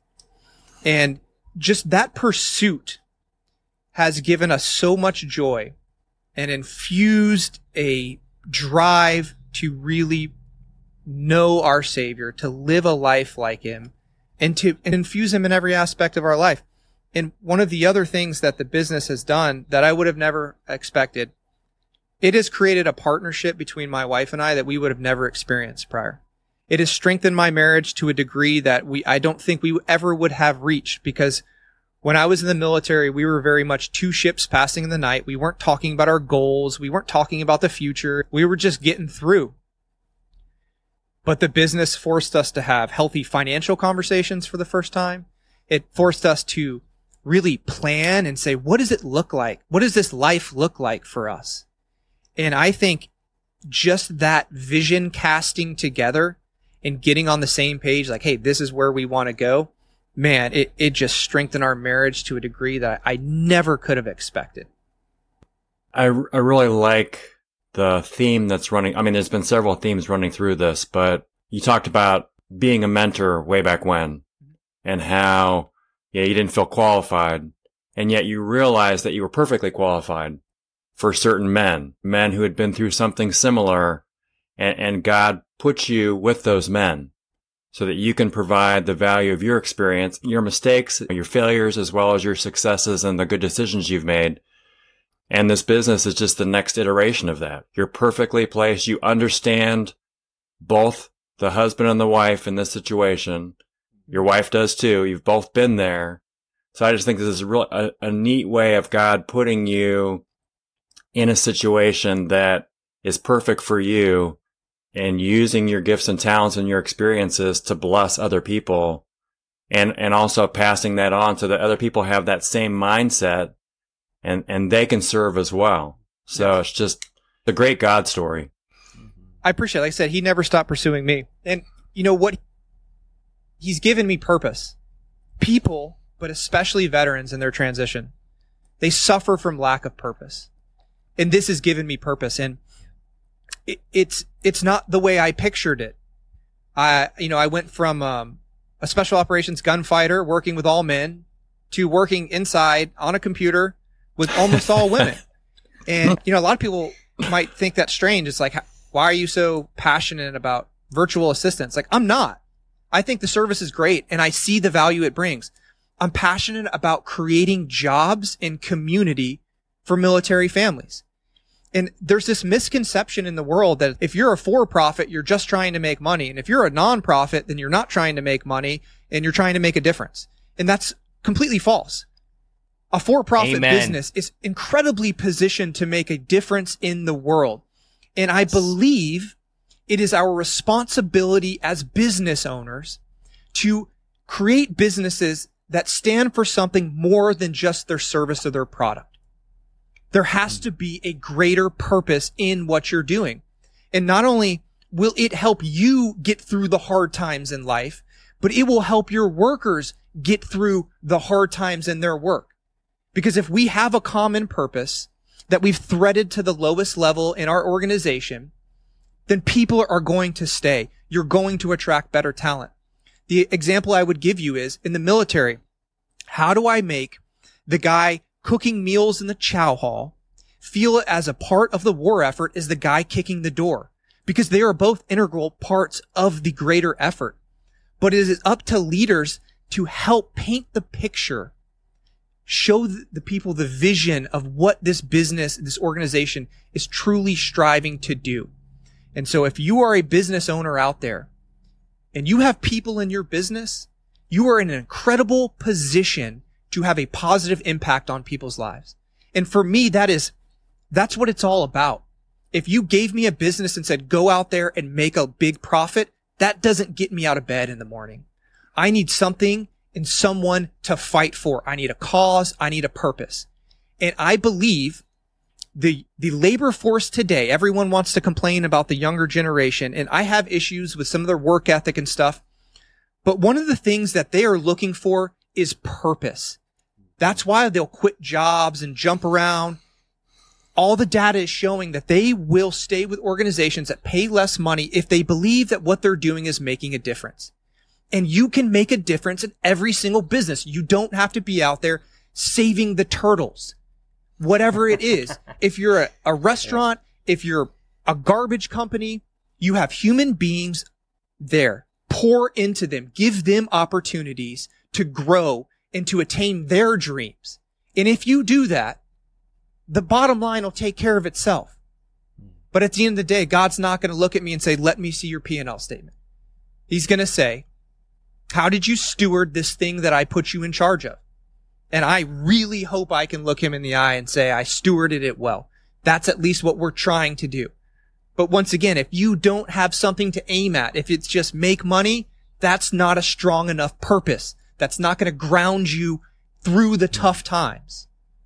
And just that pursuit has given us so much joy and infused a drive to really know our Savior, to live a life like Him, and to and infuse Him in every aspect of our life. And one of the other things that the business has done that I would have never expected, it has created a partnership between my wife and I that we would have never experienced prior. It has strengthened my marriage to a degree that we, I don't think we ever would have reached, because when I was in the military, we were very much two ships passing in the night. We weren't talking about our goals. We weren't talking about the future. We were just getting through. But the business forced us to have healthy financial conversations for the first time. It forced us to really plan and say, what does it look like? What does this life look like for us? And I think just that vision casting together and getting on the same page, like, hey, this is where we want to go, man, it, it just strengthened our marriage to a degree that I never could have expected. I, I really like the theme that's running. I mean, there's been several themes running through this, but you talked about being a mentor way back when and how, yeah, you didn't feel qualified, and yet you realized that you were perfectly qualified for certain men, men who had been through something similar, and, and God put you with those men so that you can provide the value of your experience, your mistakes, your failures, as well as your successes and the good decisions you've made. And this business is just the next iteration of that. You're perfectly placed. You understand both the husband and the wife in this situation. Your wife does too. You've both been there. So I just think this is a, real, a, a neat way of God putting you in a situation that is perfect for you and using your gifts and talents and your experiences to bless other people, and, and also passing that on so that other people have that same mindset and, and they can serve as well. So yes. It's just a great God story. I appreciate it. Like I said, he never stopped pursuing me. And you know what? He's given me purpose. People, but especially veterans in their transition, they suffer from lack of purpose. And this has given me purpose. And it, it's, it's not the way I pictured it. I, you know, I went from, um, a special operations gunfighter working with all men to working inside on a computer with almost all women. And, you know, a lot of people might think that's strange. It's like, why are you so passionate about virtual assistants? Like, I'm not. I think the service is great and I see the value it brings. I'm passionate about creating jobs and community for military families. And there's this misconception in the world that if you're a for-profit, you're just trying to make money. And if you're a non-profit, then you're not trying to make money and you're trying to make a difference. And that's completely false. A for-profit Amen. business is incredibly positioned to make a difference in the world. And I believe it is our responsibility as business owners to create businesses that stand for something more than just their service or their product. There has to be a greater purpose in what you're doing. And not only will it help you get through the hard times in life, but it will help your workers get through the hard times in their work. Because if we have a common purpose that we've threaded to the lowest level in our organization, then people are going to stay. You're going to attract better talent. The example I would give you is in the military. How do I make the guy cooking meals in the chow hall feel as a part of the war effort as the guy kicking the door? Because they are both integral parts of the greater effort. But it is up to leaders to help paint the picture, show the people the vision of what this business, this organization is truly striving to do. And so if you are a business owner out there and you have people in your business, you are in an incredible position to have a positive impact on people's lives. And for me, that is, that's what it's all about. If you gave me a business and said, go out there and make a big profit, that doesn't get me out of bed in the morning. I need something and someone to fight for. I need a cause. I need a purpose. And I believe the, the labor force today, everyone wants to complain about the younger generation, and I have issues with some of their work ethic and stuff. But one of the things that they are looking for is purpose. That's why they'll quit jobs and jump around. All the data is showing that they will stay with organizations that pay less money if they believe that what they're doing is making a difference. And you can make a difference in every single business. You don't have to be out there saving the turtles. Whatever it is. If you're a, a restaurant, if you're a garbage company, you have human beings there. Pour into them. Give them opportunities to grow and to attain their dreams. And if you do that, the bottom line will take care of itself. But at the end of the day, God's not going to look at me and say, let me see your P and L statement. He's going to say, how did you steward this thing that I put you in charge of? And I really hope I can look him in the eye and say, I stewarded it well. That's at least what we're trying to do. But once again, if you don't have something to aim at, if it's just make money, that's not a strong enough purpose. That's not going to ground you through the tough times.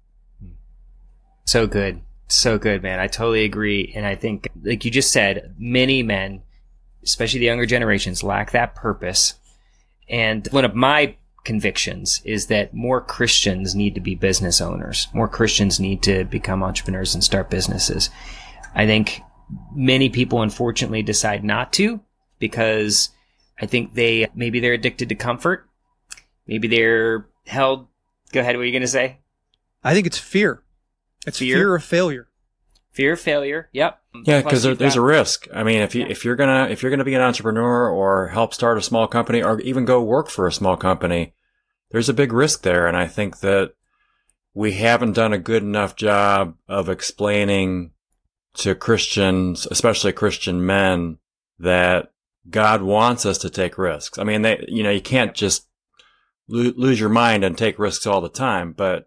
So good. So good, man. I totally agree. And I think, like you just said, many men, especially the younger generations, lack that purpose. And one of my convictions is that more Christians need to be business owners. More Christians need to become entrepreneurs and start businesses. I think many people, unfortunately, decide not to because I think they, maybe they're addicted to comfort. Maybe they're held. Go ahead. What are you going to say? I think it's fear. It's fear, fear of failure. Fear of failure. Yep. Yeah, because there, there's a risk. I mean, if you, if you're gonna, if you're gonna be an entrepreneur or help start a small company or even go work for a small company, there's a big risk there. And I think that we haven't done a good enough job of explaining to Christians, especially Christian men, that God wants us to take risks. I mean, they, you know, you can't just lo- lose your mind and take risks all the time, but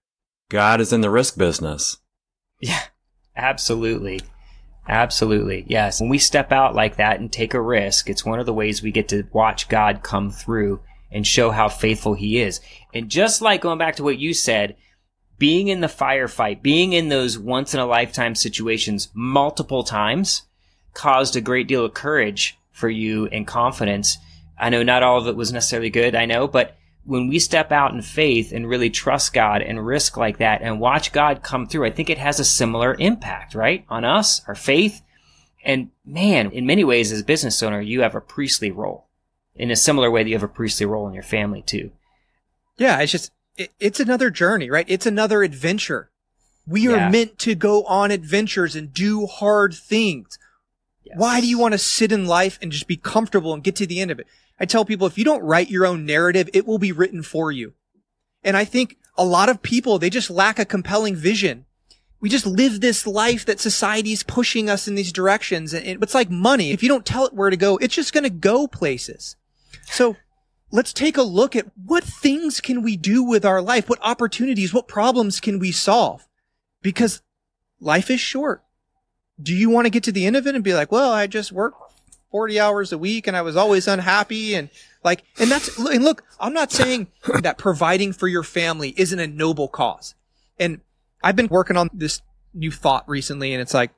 God is in the risk business. Yeah, absolutely. Absolutely. Yes. When we step out like that and take a risk, it's one of the ways we get to watch God come through and show how faithful he is. And just like going back to what you said, being in the firefight, being in those once in a lifetime situations multiple times caused a great deal of courage for you and confidence. I know not all of it was necessarily good, I know, but when we step out in faith and really trust God and risk like that and watch God come through, I think it has a similar impact, right? On us, our faith. And man, in many ways, as a business owner, you have a priestly role in a similar way that you have a priestly role in your family too. Yeah, it's just, it, it's another journey, right? It's another adventure. We are Yeah. meant to go on adventures and do hard things. Yes. Why do you want to sit in life and just be comfortable and get to the end of it? I tell people, if you don't write your own narrative, it will be written for you. And I think a lot of people, they just lack a compelling vision. We just live this life that society's pushing us in these directions. And it's like money. If you don't tell it where to go, it's just going to go places. So let's take a look at what things can we do with our life? What opportunities, what problems can we solve? Because life is short. Do you want to get to the end of it and be like, well, I just worked forty hours a week and I was always unhappy and like, and that's, and look, I'm not saying that providing for your family isn't a noble cause. And I've been working on this new thought recently and it's like,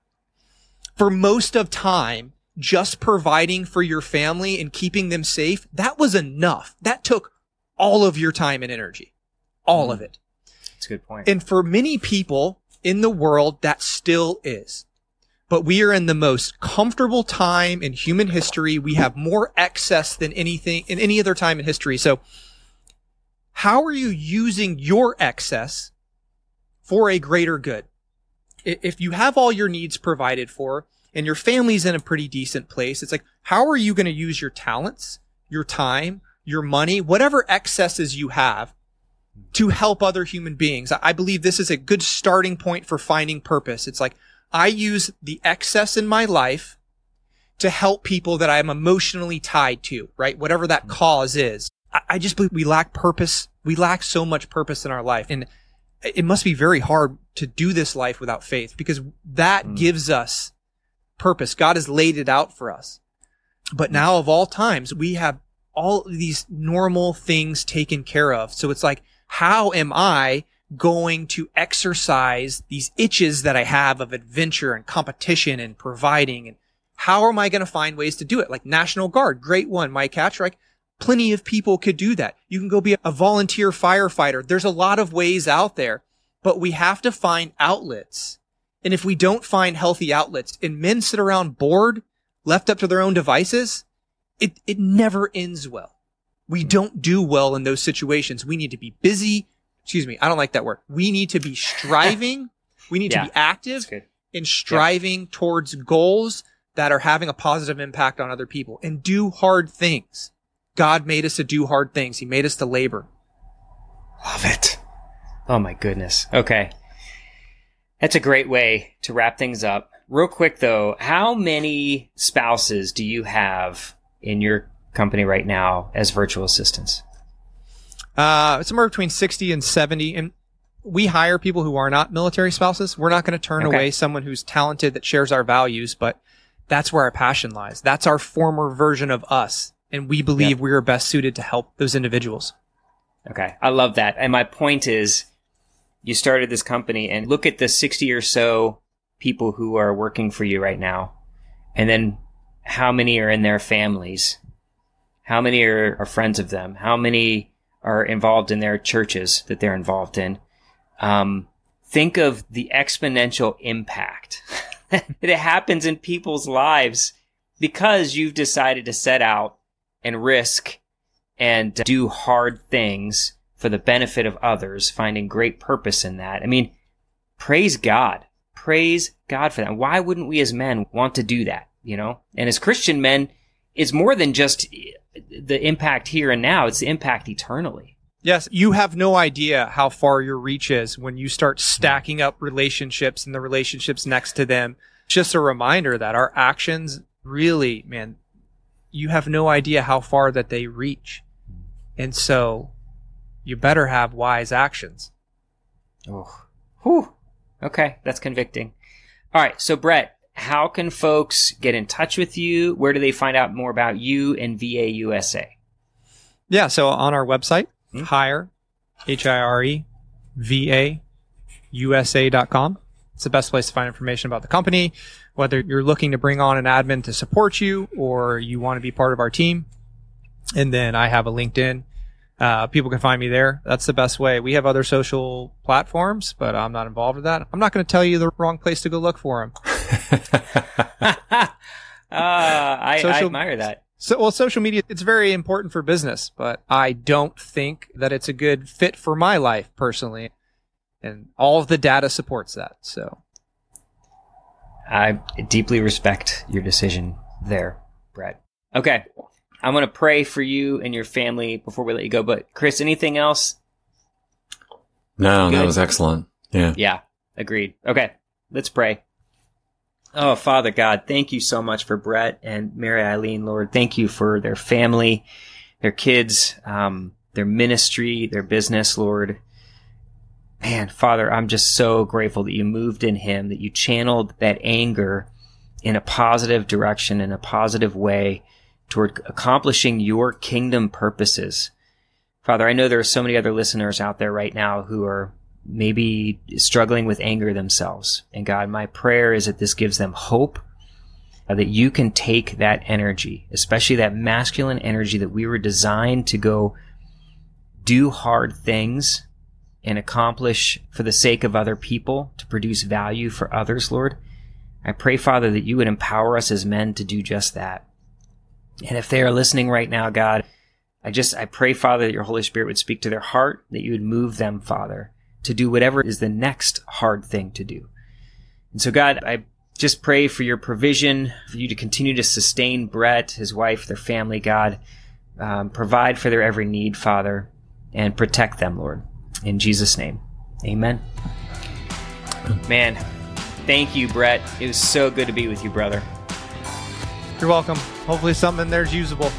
for most of time, just providing for your family and keeping them safe, that was enough. That took all of your time and energy. All mm. of it. That's a good point. And for many people in the world, that still is. But we are in the most comfortable time in human history. We have more excess than anything in any other time in history. So how are you using your excess for a greater good? If you have all your needs provided for and your family's in a pretty decent place, it's like, how are you going to use your talents, your time, your money, whatever excesses you have to help other human beings? I believe this is a good starting point for finding purpose. It's like, I use the excess in my life to help people that I am emotionally tied to, right? Whatever that cause is. I, I just believe we lack purpose. We lack so much purpose in our life. And it must be very hard to do this life without faith because that mm. gives us purpose. God has laid it out for us. But now of all times, we have all these normal things taken care of. So it's like, how am I going to exercise these itches that I have of adventure and competition and providing? And how am I going to find ways to do it? Like National Guard, great one. Mike Hatch, like plenty of people could do that. You can go be a volunteer firefighter. There's a lot of ways out there, but we have to find outlets. And if we don't find healthy outlets and men sit around bored, left up to their own devices, it, it never ends well. We don't do well in those situations. We need to be busy. Excuse me, I don't like that word. We need to be striving. We need yeah, to be active in striving yep. towards goals that are having a positive impact on other people and do hard things. God made us to do hard things. He made us to labor. Love it. Oh my goodness. Okay. That's a great way to wrap things up. Real quick though, how many spouses do you have in your company right now as virtual assistants? Uh, somewhere between sixty and seventy. And we hire people who are not military spouses. We're not going to turn okay. away someone who's talented that shares our values, but that's where our passion lies. That's our former version of us. And we believe yep. we are best suited to help those individuals. Okay. I love that. And my point is, you started this company and look at the sixty or so people who are working for you right now. And then how many are in their families? How many are, are friends of them? How many are involved in their churches that they're involved in? Um, think of the exponential impact that it happens in people's lives because you've decided to set out and risk and do hard things for the benefit of others, finding great purpose in that. I mean, praise God. Praise God for that. Why wouldn't we as men want to do that, you know? And as Christian men, it's more than just the impact here and now. It's the impact eternally. Yes, you have no idea how far your reach is when you start stacking up relationships and the relationships next to them. Just a reminder that our actions really, man, you have no idea how far that they reach. And so you better have wise actions. Oh, whew. Okay, that's convicting. All right, so Brett, how can folks get in touch with you? Where do they find out more about you and V A U S A? Yeah, so on our website, Hmm? hire, H I R E, V A, U S A dot com. It's the best place to find information about the company, whether you're looking to bring on an admin to support you or you want to be part of our team. And then I have a LinkedIn. Uh, people can find me there. That's the best way. We have other social platforms, but I'm not involved with that. I'm not going to tell you the wrong place to go look for them. uh, I, Social- I admire that. So, well, social media, it's very important for business, but I don't think that it's a good fit for my life personally. And all of the data supports that. So I deeply respect your decision there, Brett. Okay. I'm going to pray for you and your family before we let you go. But Chris, anything else? No, Good. that was excellent. Yeah. Yeah, agreed. Okay, let's pray. Oh, Father God, thank you so much for Brett and Mary Eileen, Lord. Thank you for their family, their kids, um, their ministry, their business, Lord. Man, Father, I'm just so grateful that you moved in him, that you channeled that anger in a positive direction, in a positive way toward accomplishing your kingdom purposes. Father, I know there are so many other listeners out there right now who are maybe struggling with anger themselves. And God, my prayer is that this gives them hope, uh, that you can take that energy, especially that masculine energy that we were designed to go do hard things and accomplish for the sake of other people, to produce value for others, Lord. I pray, Father, that you would empower us as men to do just that. And if they are listening right now, God, I just, I pray, Father, that your Holy Spirit would speak to their heart, that you would move them, Father, to do whatever is the next hard thing to do. And so, God, I just pray for your provision, for you to continue to sustain Brett, his wife, their family, God. Um, provide for their every need, Father, and protect them, Lord. In Jesus' name, amen. Man, thank you, Brett. It was so good to be with you, brother. you're welcome. Hopefully something in there's usable.